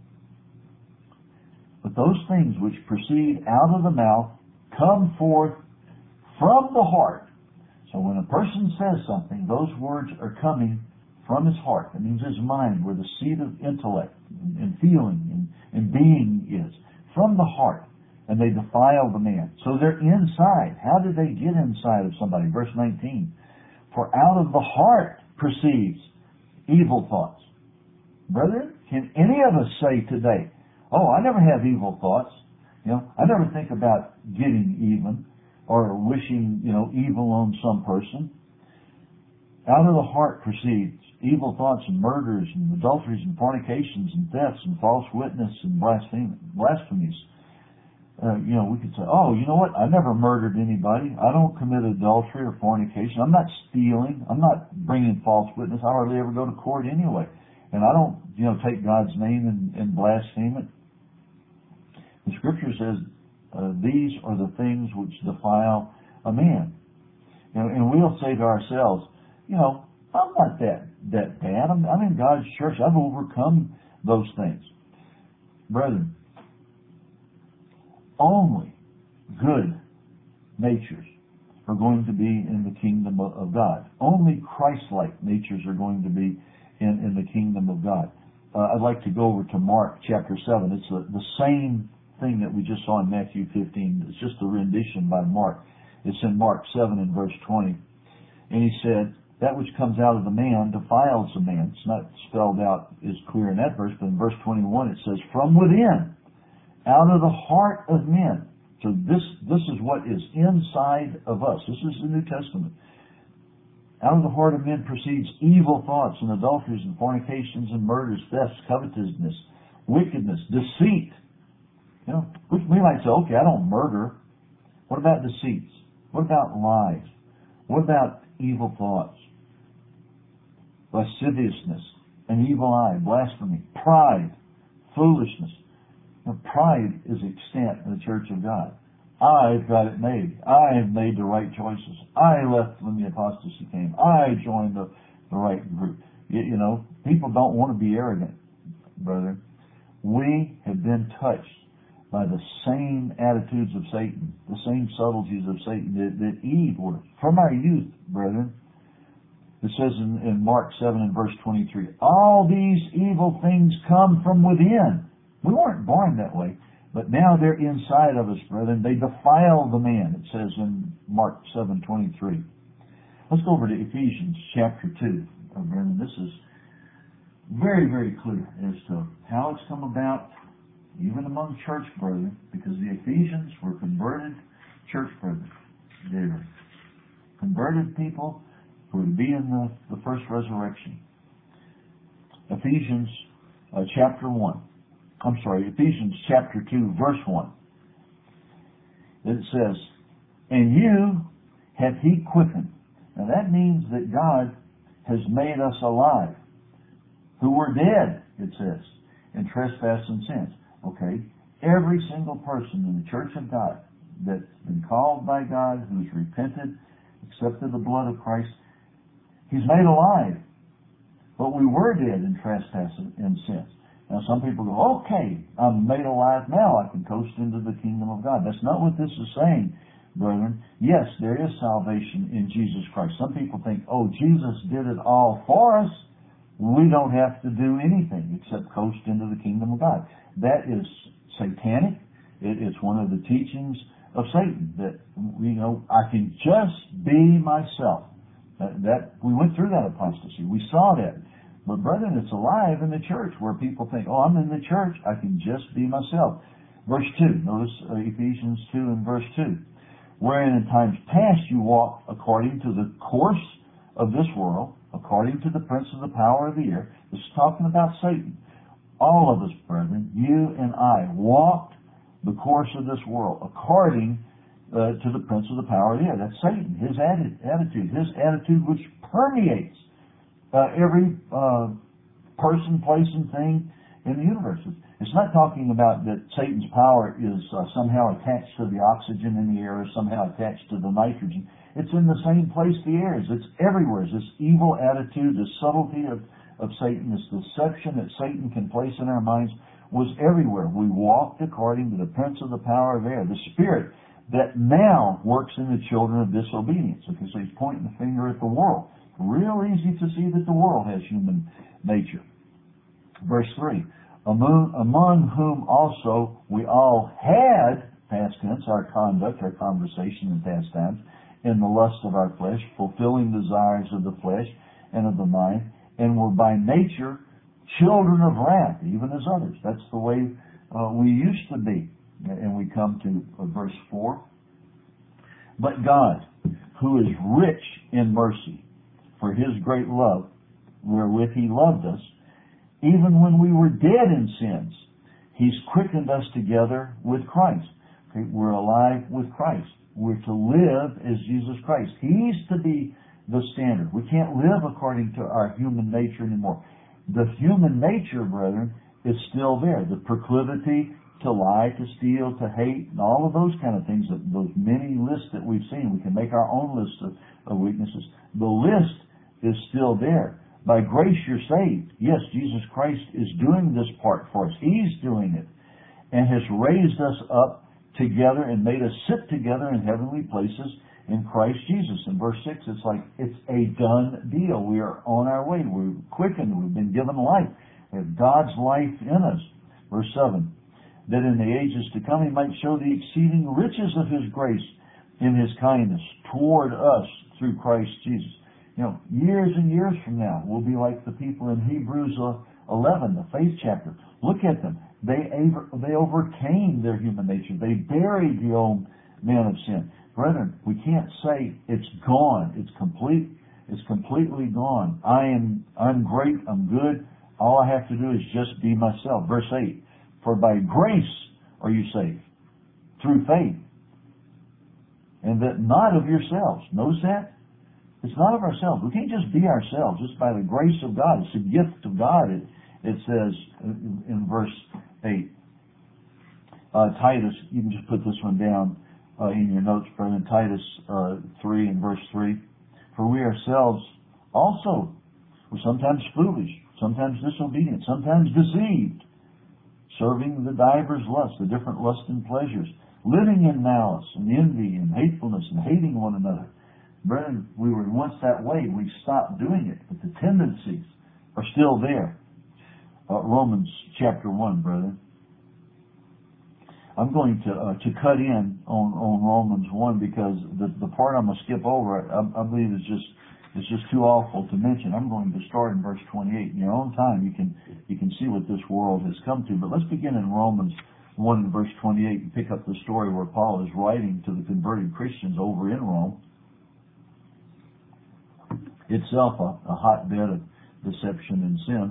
But those things which proceed out of the mouth come forth from the heart. So when a person says something, those words are coming from his heart. That means his mind, where the seat of intellect and, and feeling and, and being is. From the heart. And they defile the man. So they're inside. How did they get inside of somebody? Verse nineteen. For out of the heart proceeds evil thoughts. Brethren, can any of us say today, oh, I never have evil thoughts. You know, I never think about getting even or wishing, you know, evil on some person. Out of the heart proceeds evil thoughts and murders and adulteries and fornications and thefts and false witness and blasphemies. Uh, you know, we could say, oh, you know what? I never murdered anybody. I don't commit adultery or fornication. I'm not stealing. I'm not bringing false witness. I hardly ever go to court anyway. And I don't, you know, take God's name and, and blaspheme it. The Scripture says uh, these are the things which defile a man. You know, and we'll say to ourselves, you know, I'm not that that bad. I'm, I'm in God's church. I've overcome those things. Brethren, only good natures are going to be in the kingdom of God. Only Christ-like natures are going to be in, in the kingdom of God. Uh, I'd like to go over to Mark chapter seven. It's the, the same thing that we just saw in Matthew fifteen. It's just a rendition by Mark. It's in Mark seven and verse twenty. And he said, that which comes out of the man defiles the man. It's not spelled out as clear in that verse, but in verse twenty-one it says, from within, out of the heart of men. So this, this is what is inside of us. This is the New Testament. Out of the heart of men proceeds evil thoughts and adulteries and fornications and murders, thefts, covetousness, wickedness, deceit. You know, we, we might say, okay, I don't murder. What about deceits? What about lies? What about evil thoughts? Lasciviousness, an evil eye, blasphemy, pride, foolishness. Now, pride is extant in the church of God. I've got it made. I have made the right choices. I left when the apostasy came. I joined the, the right group. You, you know, people don't want to be arrogant, brother. We have been touched by the same attitudes of Satan, the same subtleties of Satan that, that Eve were. From our youth, brethren, it says in, in Mark seven and verse twenty-three, all these evil things come from within. We weren't born that way, but now they're inside of us, brethren. They defile the man, it says in Mark seven twenty-three. Let's go over to Ephesians chapter two, brethren. This is very, very clear as to how it's come about, even among church brethren, because the Ephesians were converted church brethren. They were converted people who would be in the, the first resurrection. Ephesians uh, chapter one. I'm sorry, Ephesians chapter two, verse one. It says, and you hath he quickened. Now that means that God has made us alive, who were dead, it says, in trespass and sins. Okay, every single person in the church of God that's been called by God, who's repented, accepted the blood of Christ, he's made alive. But we were dead in trespass and sins. Now some people go, okay, I'm made alive now, I can coast into the kingdom of God. That's not what this is saying, brethren. Yes, there is salvation in Jesus Christ. Some people think, oh, Jesus did it all for us. We don't have to do anything except coast into the kingdom of God. That is satanic. It, it's one of the teachings of Satan that, you know, I can just be myself. That, that we went through that apostasy. We saw that. But brethren, it's alive in the church where people think, oh, I'm in the church, I can just be myself. Verse two, notice uh, Ephesians two and verse two. Wherein in times past you walked according to the course of this world, according to the prince of the power of the air. This is talking about Satan. All of us, brethren, you and I, walked the course of this world according uh, to the prince of the power of the air. That's Satan, his atti- attitude, his attitude which permeates Uh, every uh, person, place, and thing in the universe. It's not talking about that Satan's power is uh, somehow attached to the oxygen in the air or somehow attached to the nitrogen. It's in the same place the air is. It's everywhere. It's this evil attitude, this subtlety of, of Satan, this deception that Satan can place in our minds was everywhere. We walked according to the prince of the power of air, the spirit that now works in the children of disobedience. Okay, so he's pointing the finger at the world. Real easy to see that the world has human nature. Verse three, among, among whom also we all had, past tense, our conduct, our conversation in past times, in the lust of our flesh, fulfilling desires of the flesh and of the mind, and were by nature children of wrath, even as others. That's the way uh, we used to be. And we come to uh, verse four. But God, who is rich in mercy, for his great love, wherewith he loved us, even when we were dead in sins, he's quickened us together with Christ. Okay, we're alive with Christ. We're to live as Jesus Christ. He's to be the standard. We can't live according to our human nature anymore. The human nature, brethren, is still there. The proclivity to lie, to steal, to hate, and all of those kind of things, those many lists that we've seen. We can make our own list of, of weaknesses. The list is still there. By grace you're saved. Yes, Jesus Christ is doing this part for us. He's doing it and has raised us up together and made us sit together in heavenly places in Christ Jesus. In verse six, it's like it's a done deal. We are on our way. We're quickened. We've been given life. We have God's life in us. Verse seven, that in the ages to come he might show the exceeding riches of his grace in his kindness toward us through Christ Jesus. You know, years and years from now, we'll be like the people in Hebrews eleven, the faith chapter. Look at them. They they overcame their human nature. They buried the old man of sin. Brethren, we can't say it's gone. It's complete. It's completely gone. I am, I'm great. I'm good. All I have to do is just be myself. Verse eight, for by grace are you saved, through faith, and that not of yourselves. Notice that? It's not of ourselves. We can't just be ourselves, just by the grace of God. It's a gift of God. It, it says in, in verse eight. Uh, Titus, you can just put this one down uh, in your notes, brethren. Titus uh, three and verse three. For we ourselves also were sometimes foolish, sometimes disobedient, sometimes deceived, serving the divers lusts, the different lusts and pleasures, living in malice and envy and hatefulness and hating one another. Brethren, we were once that way. We stopped doing it, but the tendencies are still there. Uh, Romans chapter one, brethren. I'm going to uh, to cut in on, on Romans one because the the part I'm going to skip over, I, I believe is just it's just too awful to mention. I'm going to start in verse twenty-eight. In your own time, you can you can see what this world has come to. But let's begin in Romans one and verse twenty-eight and pick up the story where Paul is writing to the converted Christians over in Rome. Itself a, a hotbed of deception and sin.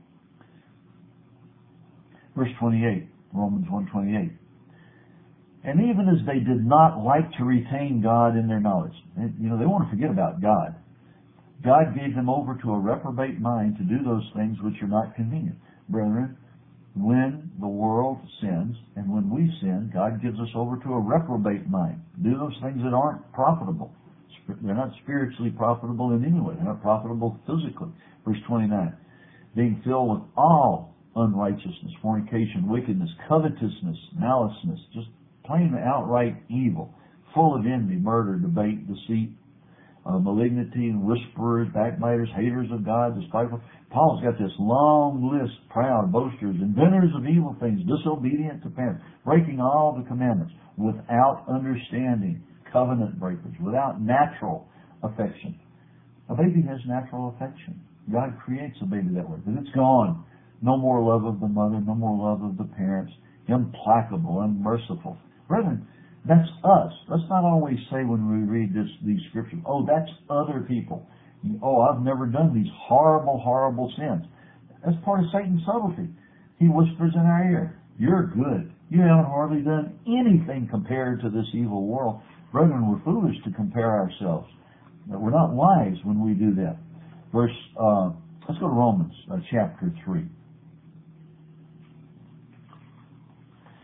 Verse twenty-eight, Romans one twenty-eight. And even as they did not like to retain God in their knowledge, and, you know, they want to forget about God. God gave them over to a reprobate mind to do those things which are not convenient. Brethren, when the world sins and when we sin, God gives us over to a reprobate mind. Do those things that aren't profitable. They're not spiritually profitable in any way. They're not profitable physically. Verse twenty-nine. Being filled with all unrighteousness, fornication, wickedness, covetousness, maliceness, just plain outright evil, full of envy, murder, debate, deceit, uh, malignity, and whisperers, backbiters, haters of God, despiteful. Paul's got this long list: proud, boasters, inventors of evil things, disobedient to parents, breaking all the commandments, without understanding, covenant breakers, without natural affection. A baby has natural affection. God creates a baby that way, but it's gone. No more love of the mother, no more love of the parents. Implacable, unmerciful. Brethren, that's us. Let's not always say when we read this, these scriptures, oh, that's other people. Oh, I've never done these horrible, horrible sins. That's part of Satan's subtlety. He whispers in our ear, you're good. You haven't hardly done anything compared to this evil world. Brethren, we're foolish to compare ourselves. We're not wise when we do that. Verse, uh, let's go to Romans uh, chapter three.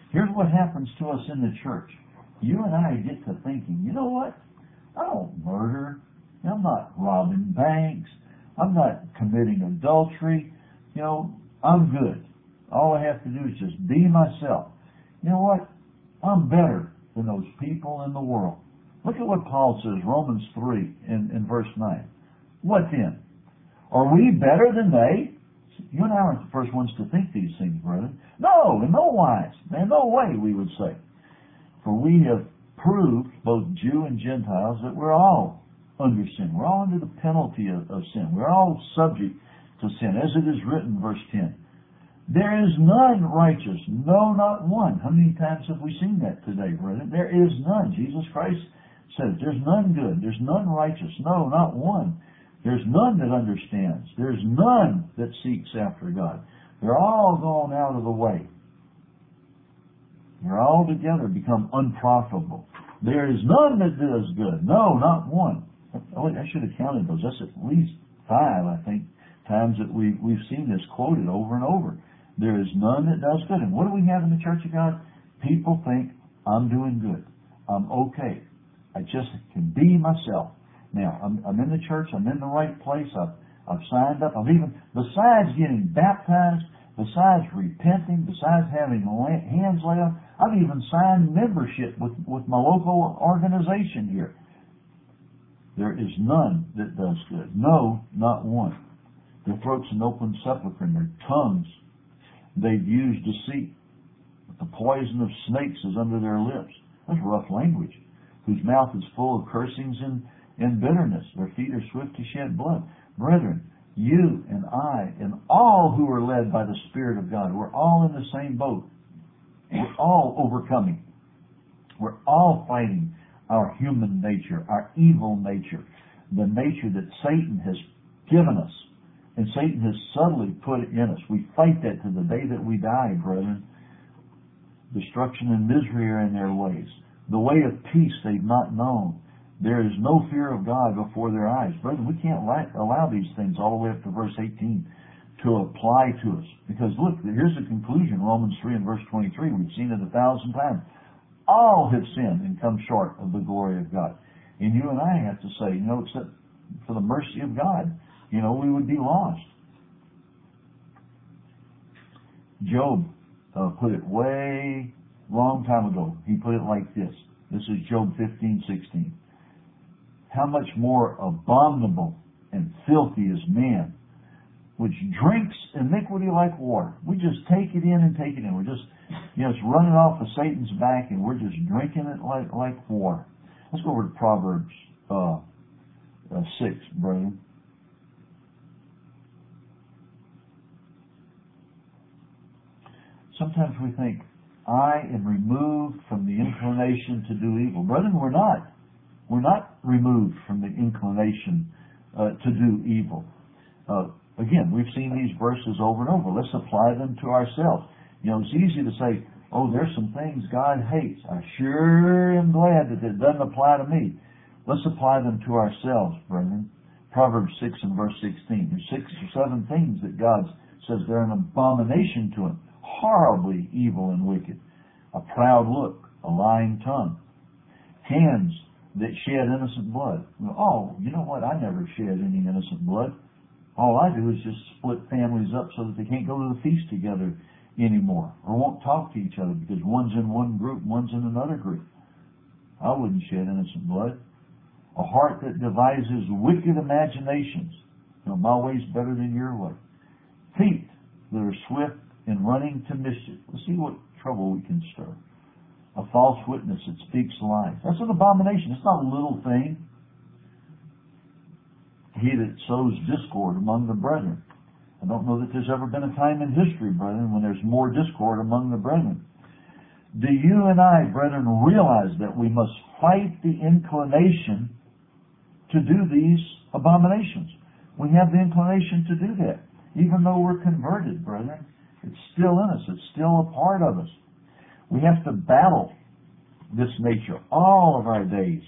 Here's what happens to us in the church. You and I get to thinking, you know what? I don't murder. I'm not robbing banks. I'm not committing adultery. You know, I'm good. All I have to do is just be myself. You know what? I'm better than those people in the world. Look at what Paul says, Romans three in, in verse nine. What then? Are we better than they? You and I aren't the first ones to think these things, brethren. No, in no wise. In no way, we would say. For we have proved, both Jew and Gentiles, that we're all under sin. We're all under the penalty of, of sin. We're all subject to sin. As it is written, verse ten. There is none righteous, no, not one. How many times have we seen that today, brethren? There is none. Jesus Christ says, there's none good. There's none righteous. No, not one. There's none that understands. There's none that seeks after God. They're all gone out of the way. They're all together become unprofitable. There is none that does good. No, not one. Oh, I should have counted those. That's at least five, I think, times that we, we've seen this quoted over and over. There is none that does good. And what do we have in the Church of God? People think, I'm doing good. I'm okay. I just can be myself. Now, I'm, I'm in the church. I'm in the right place. I've, I've signed up. I'm even, besides getting baptized, besides repenting, besides having hands laid on, I've even signed membership with, with my local organization here. There is none that does good. No, not one. Their throat's an open sepulchre, and their tongues they've used deceit. The poison of snakes is under their lips. That's rough language. Whose mouth is full of cursings and, and bitterness. Their feet are swift to shed blood. Brethren, you and I and all who are led by the Spirit of God, we're all in the same boat. We're all overcoming. We're all fighting our human nature, our evil nature, the nature that Satan has given us. And Satan has subtly put it in us. We fight that to the day that we die, brethren. Destruction and misery are in their ways. The way of peace they've not known. There is no fear of God before their eyes. Brethren, we can't allow these things all the way up to verse eighteen to apply to us. Because look, here's the conclusion, Romans three and verse twenty-three. We've seen it a thousand times. All have sinned and come short of the glory of God. And you and I have to say, you know, except for the mercy of God, you know, we would be lost. Job uh, put it way long time ago. He put it like this. This is Job fifteen sixteen. How much more abominable and filthy is man, which drinks iniquity like water. We just take it in and take it in. We're just, you know, it's running off of Satan's back, and we're just drinking it like like water. Let's go over to Proverbs uh, uh, six, brethren. Sometimes we think, I am removed from the inclination to do evil. Brethren, we're not. We're not removed from the inclination uh, to do evil. Uh, again, we've seen these verses over and over. Let's apply them to ourselves. You know, it's easy to say, oh, there's some things God hates. I sure am glad that it doesn't apply to me. Let's apply them to ourselves, brethren. Proverbs six and verse sixteen. There's six or seven things that God says they're an abomination to Him. Horribly evil and wicked. A proud look, a lying tongue, hands that shed innocent blood. Oh, you know what? I never shed any innocent blood. All I do is just split families up so that they can't go to the feast together anymore, or won't talk to each other because one's in one group, one's in another group. I wouldn't shed innocent blood. A heart that devises wicked imaginations. You know, my way's better than your way. Feet that are swift in running to mischief. Let's see what trouble we can stir. A false witness that speaks lies. That's an abomination. It's not a little thing. He that sows discord among the brethren. I don't know that there's ever been a time in history, brethren, when there's more discord among the brethren. Do you and I, brethren, realize that we must fight the inclination to do these abominations? We have the inclination to do that. Even though we're converted, brethren, it's still in us. It's still a part of us. We have to battle this nature all of our days.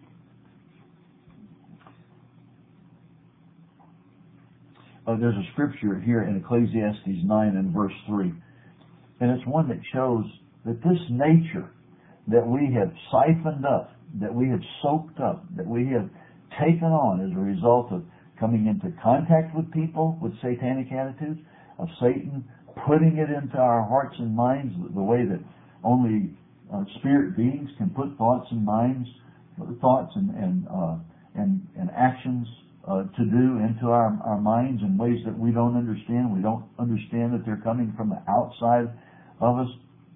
Uh, there's a scripture here in Ecclesiastes nine and verse three. And it's one that shows that this nature that we have siphoned up, that we have soaked up, that we have taken on as a result of coming into contact with people with satanic attitudes, of Satan putting it into our hearts and minds the way that only uh, spirit beings can put thoughts and minds, thoughts and and uh, and, and actions uh, to do into our, our minds in ways that we don't understand. We don't understand that they're coming from the outside of us.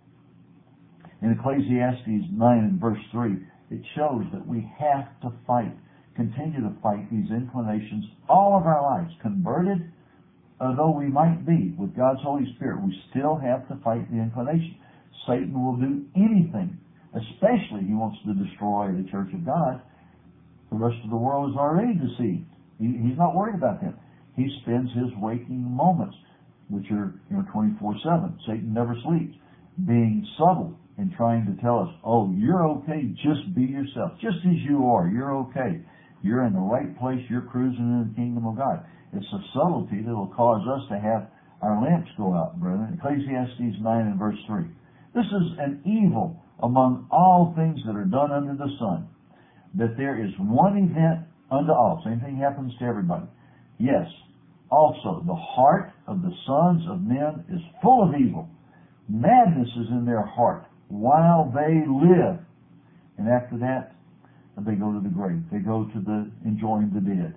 In Ecclesiastes nine and verse three, it shows that we have to fight, continue to fight these inclinations all of our lives. Converted, although we might be, with God's Holy Spirit, we still have to fight the inclination. Satan will do anything, especially he wants to destroy the church of God. The rest of the world is already deceived. He, he's not worried about them. He spends his waking moments, which are you know twenty-four seven. Satan never sleeps, being subtle and trying to tell us, oh, you're okay, just be yourself. Just as you are, you're okay. You're in the right place, you're cruising in the kingdom of God. It's a subtlety that will cause us to have our lamps go out, brethren. Ecclesiastes nine and verse three. This is an evil among all things that are done under the sun, that there is one event unto all. Same thing happens to everybody. Yes, also the heart of the sons of men is full of evil. Madness is in their heart while they live. And after that, they go to the grave. They go to the enjoying the dead.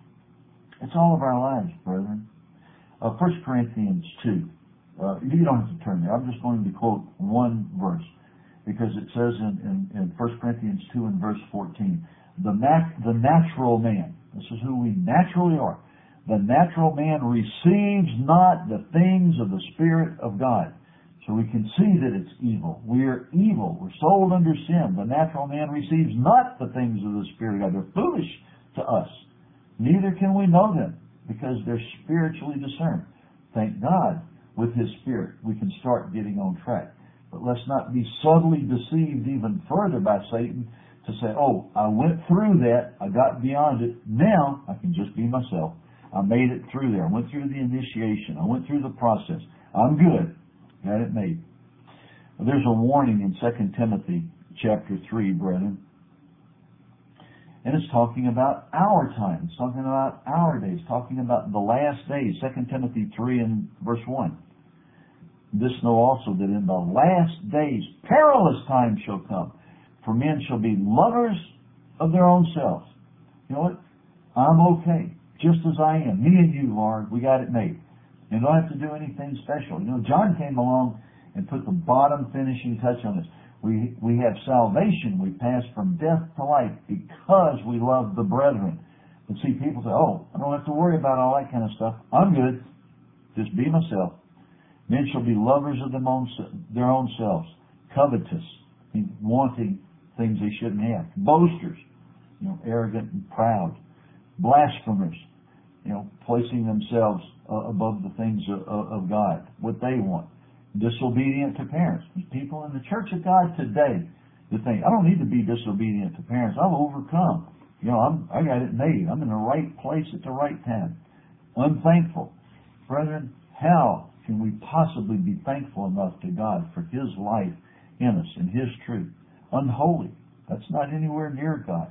It's all of our lives, brethren. Uh, First Corinthians two. Uh, you don't have to turn there. I'm just going to quote one verse, because it says in, in, in First Corinthians two and verse fourteen, the, nat- the natural man, this is who we naturally are, the natural man receives not the things of the Spirit of God. So we can see that it's evil. We are evil. We're sold under sin. The natural man receives not the things of the Spirit of God. They're foolish to us. Neither can we know them, because they're spiritually discerned. Thank God, with His Spirit, we can start getting on track. But let's not be subtly deceived even further by Satan to say, oh, I went through that, I got beyond it, now I can just be myself. I made it through there. I went through the initiation. I went through the process. I'm good. Got it made. There's a warning in Second Timothy chapter three, brethren. And it's talking about our time. It's talking about our days. Talking about the last days. Second Timothy three and verse one. This know also that in the last days perilous times shall come. For men shall be lovers of their own selves. You know what? I'm okay. Just as I am. Me and you, Lord, we got it made. You don't have to do anything special. You know, John came along and put the bottom finishing touch on this. We we have salvation. We pass from death to life because we love the brethren. But see, people say, oh, I don't have to worry about all that kind of stuff. I'm good. Just be myself. Men shall be lovers of them own, their own selves, covetous, wanting things they shouldn't have, boasters, you know, arrogant and proud, blasphemers, you know, placing themselves uh, above the things of, of God, what they want, disobedient to parents. There's people in the Church of God today that think, I don't need to be disobedient to parents. I'll overcome. You know, I'm, I got it made. I'm in the right place at the right time. Unthankful. Brethren, how can we possibly be thankful enough to God for His life in us and His truth? Unholy. That's not anywhere near God.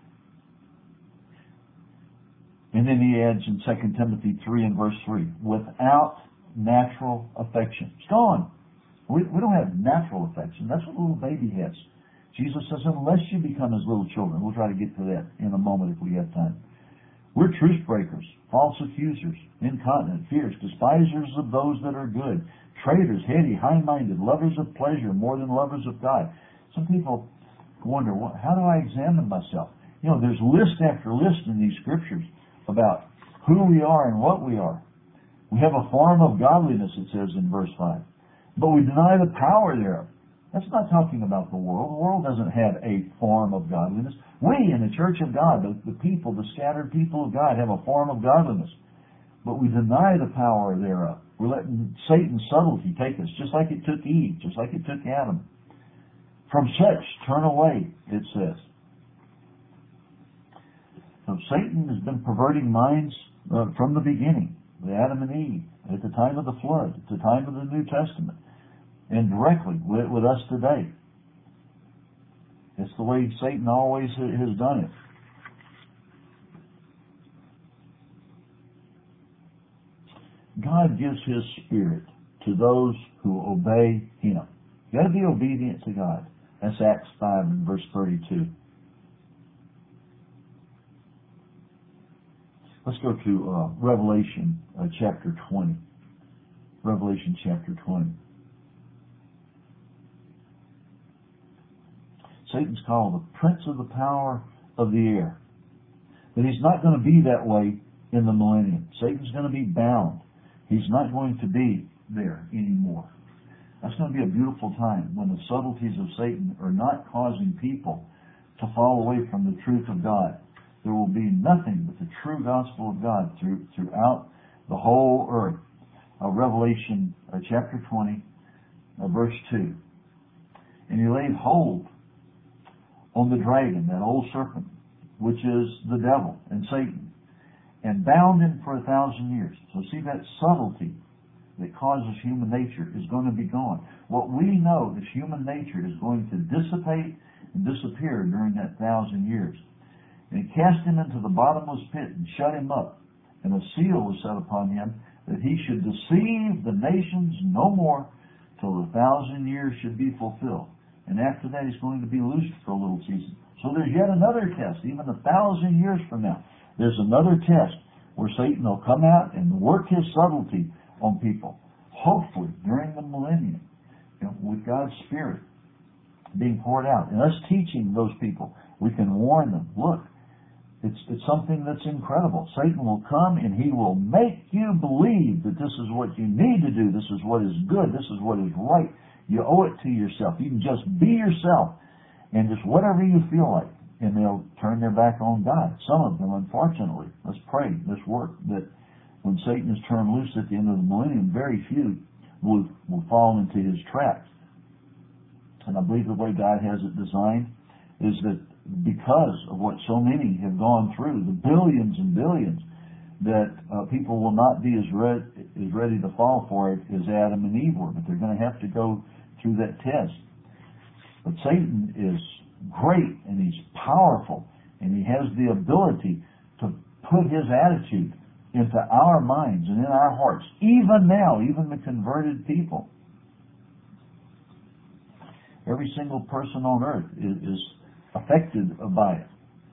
And then he adds in Second Timothy three and verse three, without natural affection. It's gone. We, we don't have natural affection. That's what a little baby has. Jesus says, unless you become as little children. We'll try to get to that in a moment if we have time. We're truce breakers, false accusers, incontinent, fierce, despisers of those that are good, traitors, heady, high-minded, lovers of pleasure more than lovers of God. Some people wonder, well, how do I examine myself? You know, there's list after list in these scriptures about who we are and what we are. We have a form of godliness, it says in verse five, but we deny the power thereof. That's not talking about the world. The world doesn't have a form of godliness. We in the church of God, the, the people, the scattered people of God, have a form of godliness, but we deny the power thereof. We're letting Satan's subtlety take us, just like it took Eve, just like it took Adam. From such turn away, it says. So Satan has been perverting minds uh, from the beginning, with Adam and Eve, at the time of the flood, at the time of the New Testament. and directly with, with us today. It's the way Satan always has done it. God gives His Spirit to those who obey Him. You got to be obedient to God. That's Acts five and verse thirty-two. Let's go to uh, Revelation uh, chapter twenty. Revelation chapter twenty. Satan's called the prince of the power of the air. But he's not going to be that way in the millennium. Satan's going to be bound. He's not going to be there anymore. That's going to be a beautiful time when the subtleties of Satan are not causing people to fall away from the truth of God. There will be nothing but the true gospel of God through, throughout the whole earth. Uh, Revelation uh, chapter twenty, uh, verse two. And he laid hold on the dragon, that old serpent, which is the devil and Satan, and bound him for a thousand years. So see, that subtlety that causes human nature is going to be gone. What we know is human nature is going to dissipate and disappear during that thousand years. And he cast him into the bottomless pit and shut him up. And a seal was set upon him that he should deceive the nations no more till the thousand years should be fulfilled. And after that he's going to be loosed for a little season. So there's yet another test, even a thousand years from now. There's another test where Satan will come out and work his subtlety on people. Hopefully during the millennium, you know, with God's Spirit being poured out and us teaching those people, we can warn them, look, it's, it's something that's incredible. Satan will come and he will make you believe that this is what you need to do. This is what is good. This is what is right. You owe it to yourself. You can just be yourself and just whatever you feel like. And they'll turn their back on God. Some of them, unfortunately. Let's pray this work that when Satan is turned loose at the end of the millennium, very few will, will fall into his traps. And I believe the way God has it designed is that because of what so many have gone through, the billions and billions, that uh, people will not be as, re- as ready to fall for it as Adam and Eve were, but they're going to have to go through that test. But Satan is great and he's powerful and he has the ability to put his attitude into our minds and in our hearts, even now, even the converted people. Every single person on earth is, is affected by it.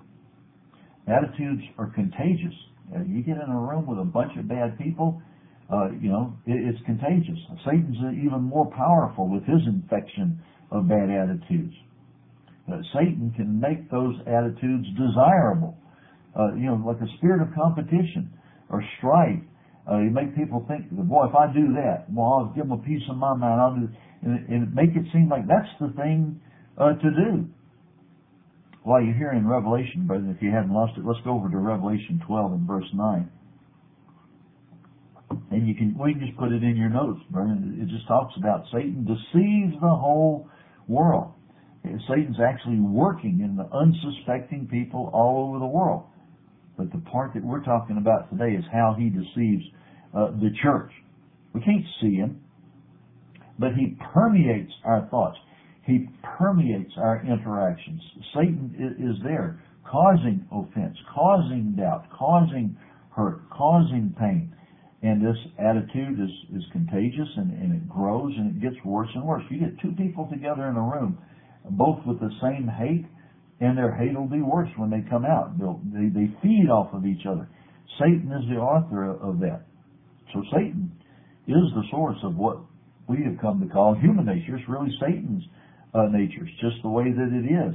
Attitudes are contagious. Uh, you get in a room with a bunch of bad people, uh, you know, it, it's contagious. Satan's even more powerful with his infection of bad attitudes. Uh, Satan can make those attitudes desirable. Uh, you know, like a spirit of competition or strife. Uh, you make people think, boy, if I do that, well, I'll give them a piece of my mind. I'll do, and, and make it seem like that's the thing uh, to do. While you're here in Revelation, brethren, if you haven't lost it, let's go over to Revelation twelve and verse nine. And you can, we can just put it in your notes, brethren. It just talks about Satan deceives the whole world. Satan's actually working in the unsuspecting people all over the world. But the part that we're talking about today is how he deceives uh, the church. We can't see him, but he permeates our thoughts. He permeates our interactions. Satan is there, causing offense, causing doubt, causing hurt, causing pain. And this attitude is, is contagious, and, and it grows, and it gets worse and worse. You get two people together in a room, both with the same hate, and their hate will be worse when they come out. They'll, they, they feed off of each other. Satan is the author of that. So Satan is the source of what we have come to call human nature. It's really Satan's uh, nature. It's just the way that it is.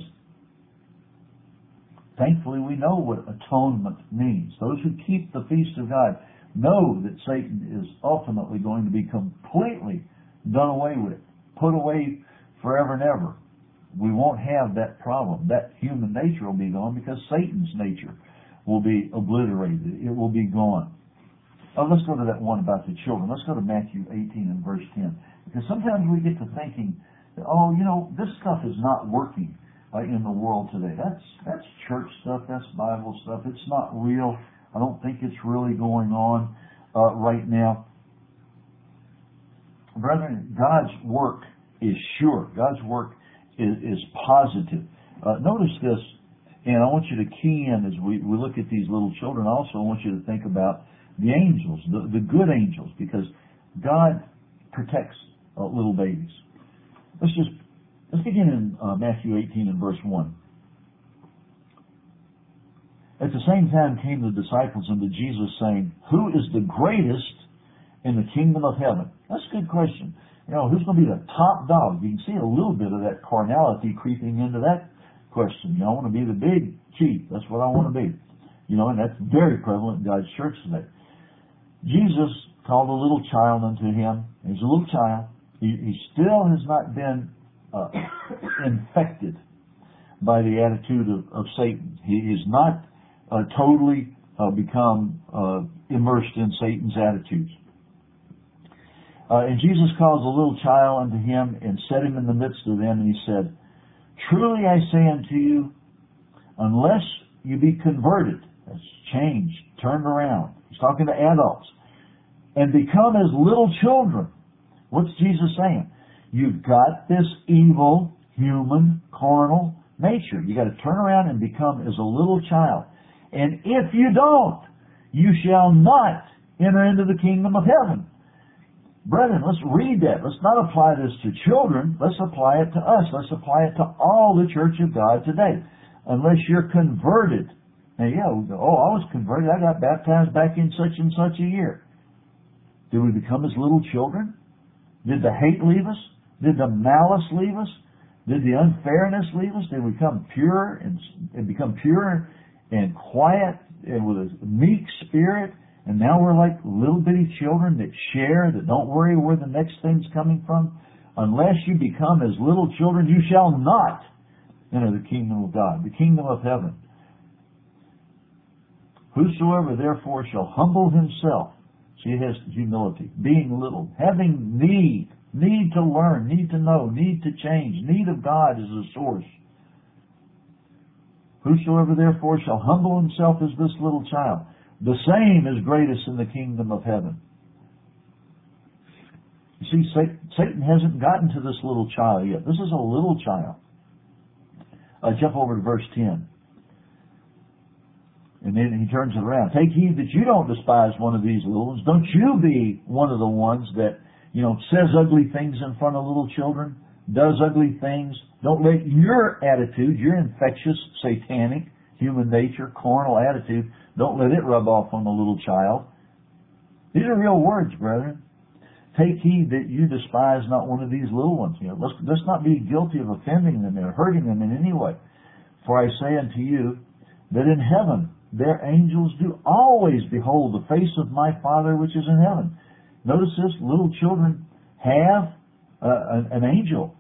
Thankfully, we know what atonement means. Those who keep the feast of God know that Satan is ultimately going to be completely done away with, put away forever and ever. We won't have that problem. That human nature will be gone because Satan's nature will be obliterated. It will be gone. Oh, let's go to that one about the children. Let's go to Matthew eighteen and verse ten. Because sometimes we get to thinking, that, oh, you know, this stuff is not working uh, in the world today. That's that's church stuff. That's Bible stuff. It's not real. I don't think it's really going on uh, right now. Brethren, God's work is sure. God's work is, is positive. Uh, notice this, and I want you to key in as we, we look at these little children. Also, I want you to think about the angels, the, the good angels, because God protects uh, little babies. Let's just let's begin in uh, Matthew eighteen and verse one. At the same time came the disciples unto Jesus, saying, Who is the greatest in the kingdom of heaven? That's a good question. You know, who's going to be the top dog? You can see a little bit of that carnality creeping into that question. You know, I want to be the big chief. That's what I want to be. You know, and that's very prevalent in God's church today. Jesus called a little child unto him. He's a little child. He, he still has not been uh, infected by the attitude of, of Satan. He is not uh, totally uh, become uh, immersed in Satan's attitudes. Uh, and Jesus calls a little child unto him and set him in the midst of them, and he said, Truly I say unto you, unless you be converted, that's changed, turned around. He's talking to adults. And become as little children. What's Jesus saying? You've got this evil, human, carnal nature. You got to turn around and become as a little child. And if you don't, you shall not enter into the kingdom of heaven. Brethren, let's read that. Let's not apply this to children. Let's apply it to us. Let's apply it to all the church of God today. Unless you're converted. Now, yeah, we go, oh, I was converted. I got baptized back in such and such a year. Did we become as little children? Did the hate leave us? Did the malice leave us? Did the unfairness leave us? Did we become pure and, and become pure and quiet and with a meek spirit? And now we're like little bitty children that share, that don't worry where the next thing's coming from. Unless you become as little children, you shall not enter the kingdom of God, the kingdom of heaven. Whosoever therefore shall humble himself, she has humility, being little, having need, need to learn, need to know, need to change, need of God is the source. Whosoever therefore shall humble himself as this little child, the same is greatest in the kingdom of heaven. You see, Satan hasn't gotten to this little child yet. This is a little child. Uh, jump over to verse ten. And then he turns it around. Take heed that you don't despise one of these little ones. Don't you be one of the ones that, you know, says ugly things in front of little children, does ugly things. Don't let your attitude, your infectious, satanic, human nature, carnal attitude, don't let it rub off on the little child. These are real words, brethren. Take heed that you despise not one of these little ones. You know, let's, let's not be guilty of offending them or hurting them in any way. For I say unto you that in heaven their angels do always behold the face of my Father which is in heaven. Notice this, little children have uh, an, an angel.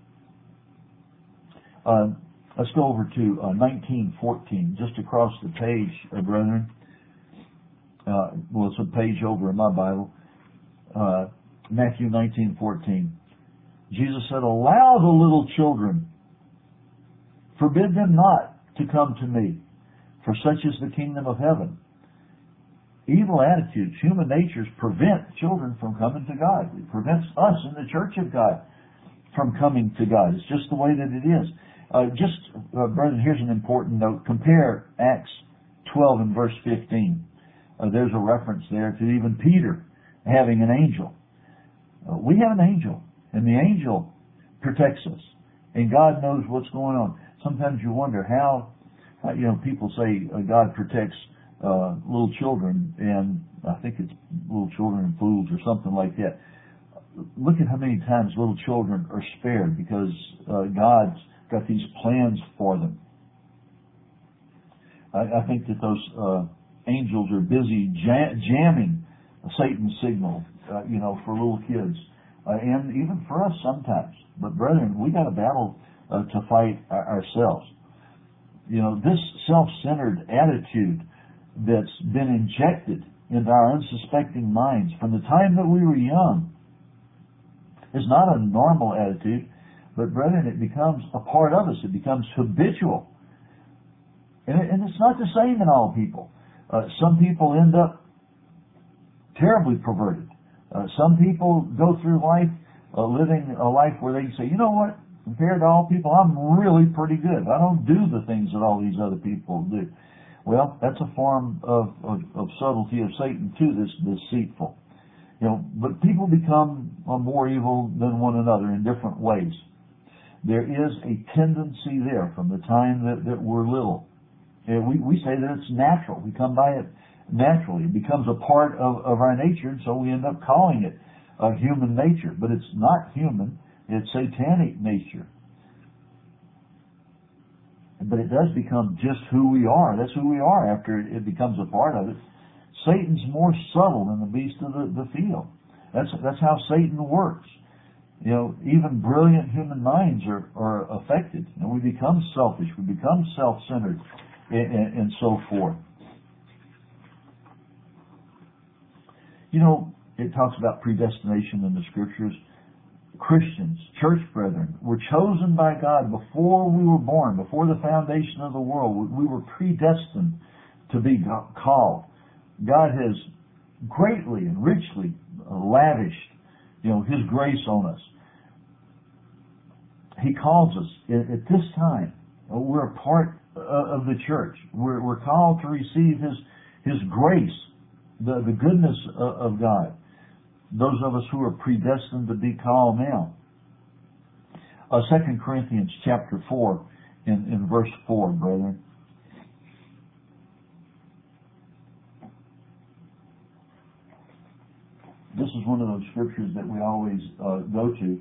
Uh, let's go over to uh, nineteen fourteen, just across the page, uh, brethren. Uh, well, it's a page over in my Bible. Uh, Matthew nineteen fourteen. Jesus said, Allow the little children, forbid them not to come to me, for such is the kingdom of heaven. Evil attitudes, human natures prevent children from coming to God. It prevents us in the church of God from coming to God. It's just the way that it is. Uh, just, uh, brethren, here's an important note. Compare Acts twelve and verse fifteen. Uh, there's a reference there to even Peter having an angel. Uh, we have an angel, and the angel protects us, and God knows what's going on. Sometimes you wonder how, how you know, people say uh, God protects uh, little children, and I think it's little children and fools or something like that. Look at how many times little children are spared because uh, God's got these plans for them. I, I think that those uh, angels are busy jam- jamming Satan's signal, uh, you know, for little kids, uh, and even for us sometimes. But brethren, we got a battle uh, to fight our- ourselves. You know, this self-centered attitude that's been injected into our unsuspecting minds from the time that we were young is not a normal attitude, but brethren, it becomes a part of us. It becomes habitual. And, it, and it's not the same in all people. Uh, some people end up terribly perverted. Uh, some people go through life uh, living a life where they can say, you know what, compared to all people, I'm really pretty good. I don't do the things that all these other people do. Well, that's a form of, of, of subtlety of Satan too, this deceitful. You know, but people become uh, more evil than one another in different ways. There is a tendency there from the time that, that we're little. And we, we say that it's natural. We come by it naturally. It becomes a part of, of our nature, and so we end up calling it uh, human nature. But it's not human. It's satanic nature. But it does become just who we are. That's who we are after it, it becomes a part of it. Satan's more subtle than the beast of the, the field. That's that's how Satan works. You know, even brilliant human minds are, are affected. And we become selfish. We become self-centered and, and, and so forth. You know, it talks about predestination in the Scriptures. Christians, church brethren, were chosen by God before we were born, before the foundation of the world. We were predestined to be called. God has greatly and richly lavished, you know, His grace on us. He calls us at this time. We're a part of the church. We're, we're called to receive His His grace, the, the goodness of God. Those of us who are predestined to be called now. Uh, Second Corinthians chapter four, in, in verse four, brethren. This is one of those scriptures that we always uh, go to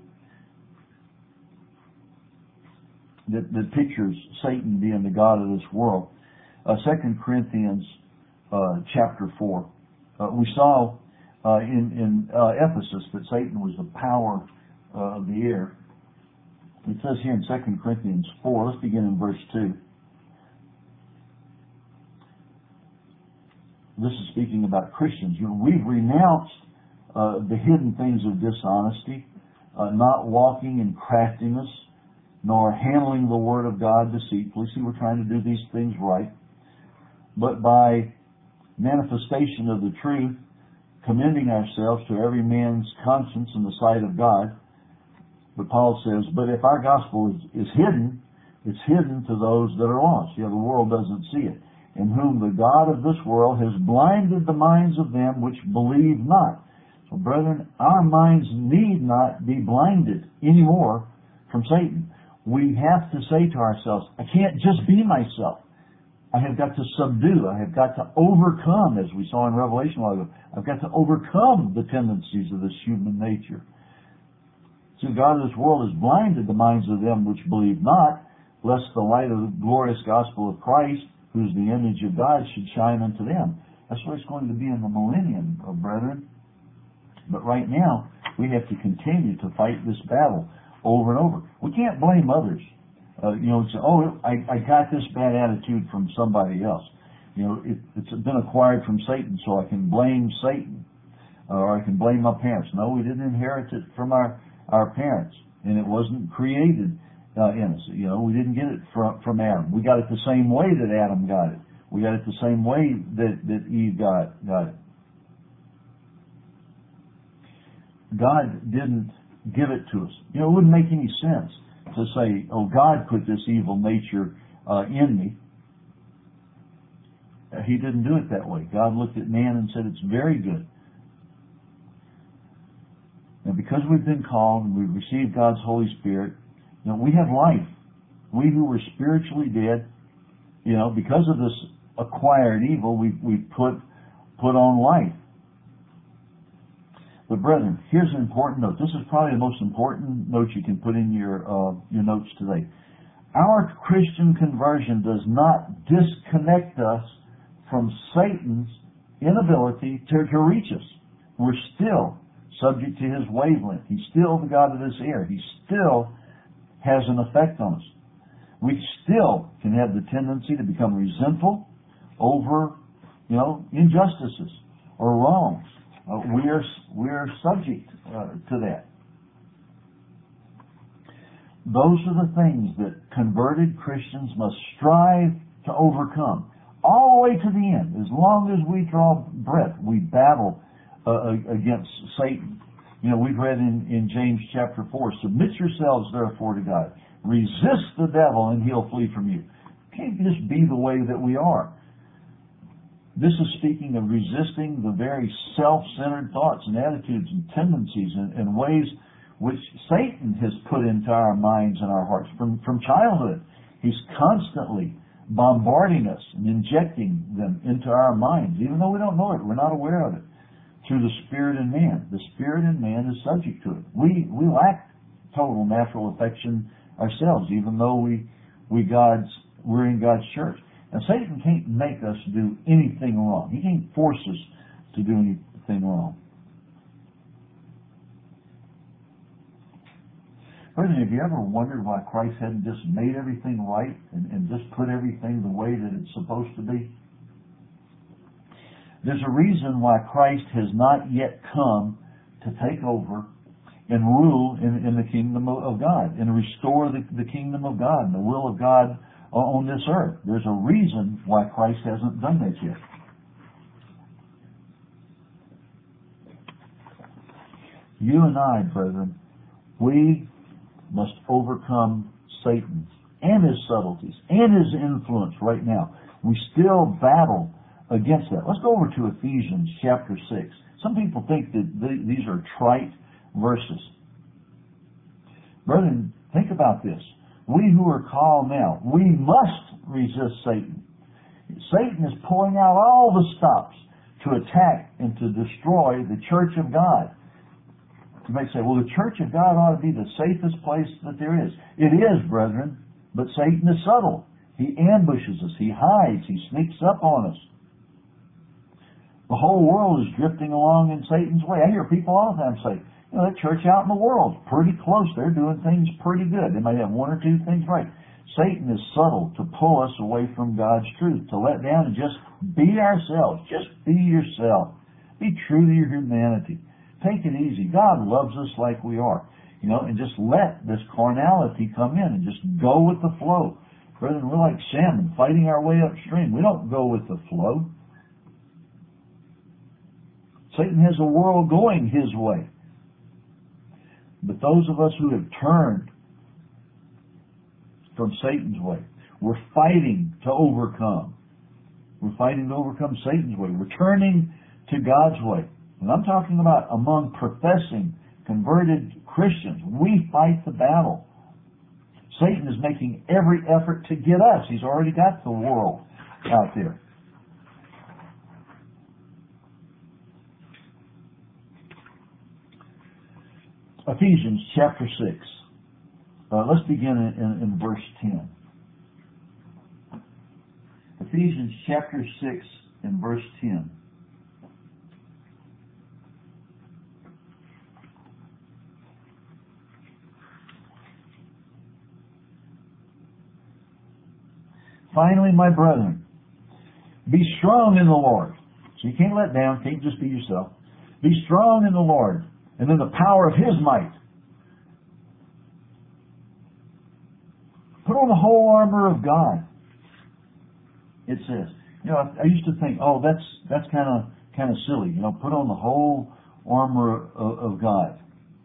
that, that pictures Satan being the god of this world. Uh, Second Corinthians uh, chapter four. Uh, we saw uh, in, in uh, Ephesus that Satan was the power uh, of the air. It says here in Second Corinthians four, let's begin in verse two. This is speaking about Christians. You know, we've renounced Uh, the hidden things of dishonesty, uh, not walking in craftiness, nor handling the word of God deceitfully. See, we're trying to do these things right. But by manifestation of the truth, commending ourselves to every man's conscience in the sight of God. But Paul says, but if our gospel is, is hidden, it's hidden to those that are lost. Yeah, the world doesn't see it. In whom the God of this world has blinded the minds of them which believe not. So, brethren, our minds need not be blinded anymore from Satan. We have to say to ourselves, I can't just be myself. I have got to subdue. I have got to overcome, as we saw in Revelation a while ago. I've got to overcome the tendencies of this human nature. See, God of this world has blinded the minds of them which believe not, lest the light of the glorious gospel of Christ, who's the image of God, should shine unto them. That's what it's going to be in the millennium, oh, brethren. But right now, we have to continue to fight this battle over and over. We can't blame others. Uh, you know, say, oh, I, I got this bad attitude from somebody else. You know, it, it's been acquired from Satan, so I can blame Satan. Uh, or I can blame my parents. No, we didn't inherit it from our, our parents. And it wasn't created uh, in us. You know, we didn't get it from, from Adam. We got it the same way that Adam got it. We got it the same way that, that Eve got, got it. God didn't give it to us. You know, it wouldn't make any sense to say, oh, God put this evil nature uh, in me. Uh, he didn't do it that way. God looked at man and said, it's very good. And because we've been called and we've received God's Holy Spirit, you know, we have life. We who were spiritually dead, you know, because of this acquired evil, we've, we've put, put on life. But brethren, here's an important note. This is probably the most important note you can put in your uh, your notes today. Our Christian conversion does not disconnect us from Satan's inability to, to reach us. We're still subject to his wavelength. He's still the God of this air. He still has an effect on us. We still can have the tendency to become resentful over, you know, injustices or wrongs. Uh, we are we are subject uh, to that. Those are the things that converted Christians must strive to overcome, all the way to the end. As long as we draw breath, we battle uh, against Satan. You know, we've read in, in James chapter four, submit yourselves therefore to God. Resist the devil and he'll flee from you. Can't just be the way that we are. This is speaking of resisting the very self-centered thoughts and attitudes and tendencies and, and ways which Satan has put into our minds and our hearts from, from childhood. He's constantly bombarding us and injecting them into our minds, even though we don't know it, we're not aware of it, through the spirit in man. The spirit in man is subject to it. We we lack total natural affection ourselves, even though we we God's we're in God's church. And Satan can't make us do anything wrong. He can't force us to do anything wrong. Brethren, have you ever wondered why Christ hadn't just made everything right and, and just put everything the way that it's supposed to be? There's a reason why Christ has not yet come to take over and rule in, in the kingdom of God and restore the, the kingdom of God and the will of God on this earth. There's a reason why Christ hasn't done that yet. You and I, brethren, we must overcome Satan and his subtleties and his influence right now. We still battle against that. Let's go over to Ephesians chapter six. Some people think that these are trite verses. Brethren, think about this. We who are called now, we must resist Satan. Satan is pulling out all the stops to attack and to destroy the church of God. You may say, well, the church of God ought to be the safest place that there is. It is, brethren, but Satan is subtle. He ambushes us. He hides. He sneaks up on us. The whole world is drifting along in Satan's way. I hear people all the time say, you know, that church out in the world is pretty close. They're doing things pretty good. They may have one or two things right. Satan is subtle to pull us away from God's truth, to let down and just be ourselves. Just be yourself. Be true to your humanity. Take it easy. God loves us like we are. You know, and just let this carnality come in and just go with the flow. Brethren, we're like salmon fighting our way upstream. We don't go with the flow. Satan has a world going his way. But those of us who have turned from Satan's way, we're fighting to overcome. We're fighting to overcome Satan's way. We're turning to God's way. And I'm talking about among professing, converted Christians. We fight the battle. Satan is making every effort to get us. He's already got the world out there. Ephesians chapter six. Uh, let's begin in, in, in verse ten. Ephesians chapter six and verse ten. Finally, my brethren, be strong in the Lord. So you can't let down, can't just be yourself. Be strong in the Lord and in the power of His might. Put on the whole armor of God. It says, you know, I, I used to think, oh, that's that's kind of kind of silly. You know, put on the whole armor of, of God,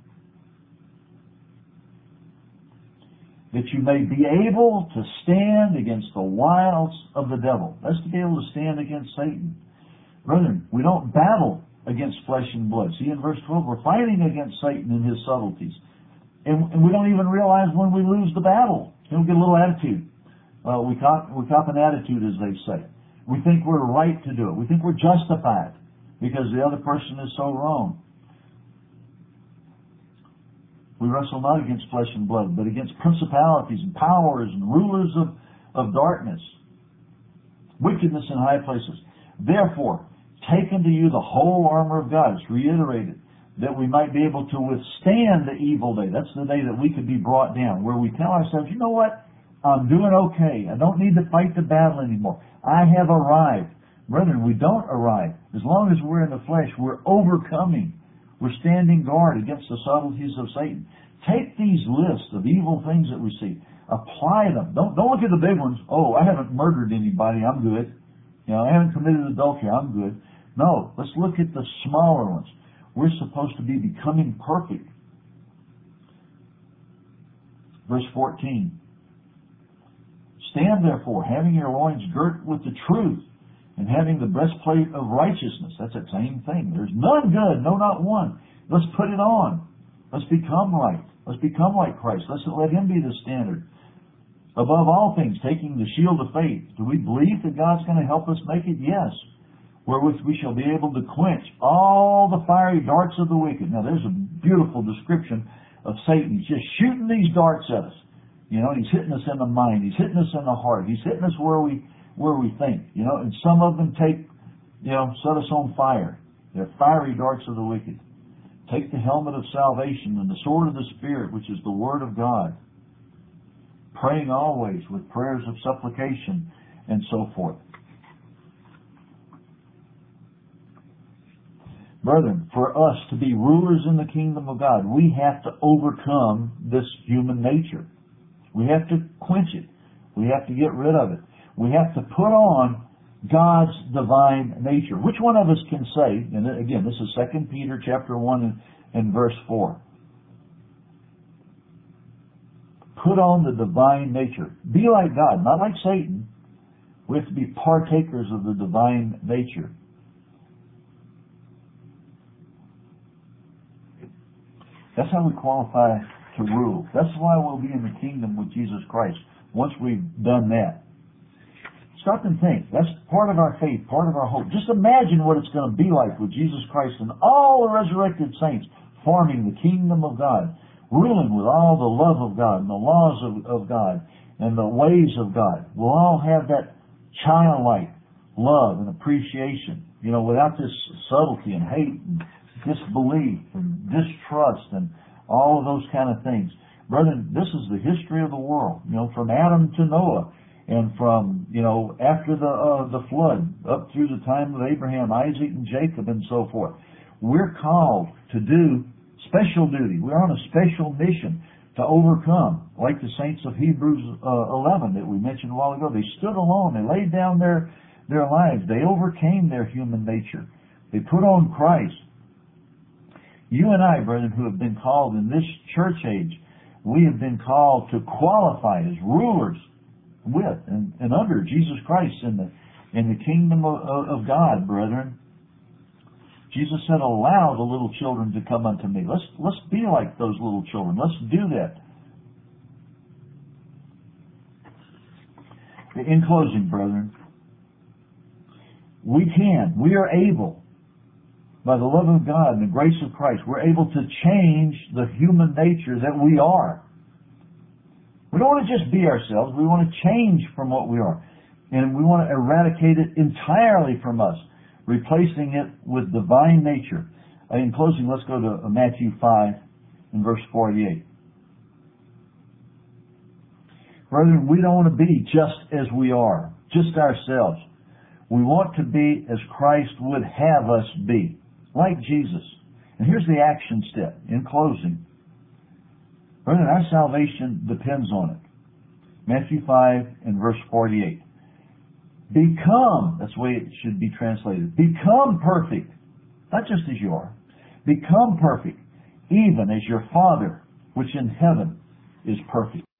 that you may be able to stand against the wiles of the devil. That's to be able to stand against Satan. Brethren, we don't battle against flesh and blood. See, in verse twelve, we're fighting against Satan and his subtleties. And, and we don't even realize when we lose the battle. You know, we get a little attitude. Uh, we, cop, we cop an attitude, as they say. We think we're right to do it. We think we're justified because the other person is so wrong. We wrestle not against flesh and blood, but against principalities and powers and rulers of, of darkness, wickedness in high places. Therefore, take unto you the whole armor of God. It's reiterated, that we might be able to withstand the evil day. That's the day that we could be brought down, where we tell ourselves, you know what? I'm doing okay. I don't need to fight the battle anymore. I have arrived. Brethren, we don't arrive. As long as we're in the flesh, we're overcoming. We're standing guard against the subtleties of Satan. Take these lists of evil things that we see. Apply them. Don't, don't look at the big ones. Oh, I haven't murdered anybody. I'm good. You know, I haven't committed adultery. I'm good. No, let's look at the smaller ones. We're supposed to be becoming perfect. Verse fourteen. Stand therefore, having your loins girt with the truth, and having the breastplate of righteousness. That's that same thing. There's none good, no, not one. Let's put it on. Let's become right. Let's become like Christ. Let's let Him be the standard. Above all things, taking the shield of faith. Do we believe that God's going to help us make it? Yes. Wherewith we shall be able to quench all the fiery darts of the wicked. Now there's a beautiful description of Satan. He's just shooting these darts at us. You know, he's hitting us in the mind. He's hitting us in the heart. He's hitting us where we where we think. You know, and some of them take, you know, set us on fire. They're fiery darts of the wicked. Take the helmet of salvation and the sword of the Spirit, which is the Word of God. Praying always with prayers of supplication and so forth. Brethren, for us to be rulers in the kingdom of God, we have to overcome this human nature. We have to quench it. We have to get rid of it. We have to put on God's divine nature. Which one of us can say, and again, this is Second Peter chapter one and, and verse four. Put on the divine nature. Be like God, not like Satan. We have to be partakers of the divine nature. That's how we qualify to rule. That's why we'll be in the kingdom with Jesus Christ once we've done that. Stop and think. That's part of our faith, part of our hope. Just imagine what it's going to be like with Jesus Christ and all the resurrected saints forming the kingdom of God, ruling with all the love of God and the laws of, of God and the ways of God. We'll all have that childlike love and appreciation, you know, without this subtlety and hate and disbelief and distrust and all of those kind of things. Brethren, this is the history of the world, you know, from Adam to Noah, and from, you know, after the uh, the flood, up through the time of Abraham, Isaac, and Jacob, and so forth. We're called to do special duty. We're on a special mission to overcome, like the saints of Hebrews uh, eleven that we mentioned a while ago. They stood alone. They laid down their, their lives. They overcame their human nature. They put on Christ. You and I, brethren, who have been called in this church age, we have been called to qualify as rulers with and, and under Jesus Christ in the in the kingdom of, of God, brethren. Jesus said, "Allow the little children to come unto me." Let's let's be like those little children. Let's do that. In closing, brethren, we can, we are able, by the love of God and the grace of Christ, we're able to change the human nature that we are. We don't want to just be ourselves. We want to change from what we are. And we want to eradicate it entirely from us, replacing it with divine nature. In closing, let's go to Matthew five and verse forty-eight. Brethren, we don't want to be just as we are, just ourselves. We want to be as Christ would have us be, like Jesus. And here's the action step in closing. Brethren, our salvation depends on it. Matthew five and verse forty-eight. Become, that's the way it should be translated. Become perfect, not just as you are. Become perfect, even as your Father, which in heaven is perfect.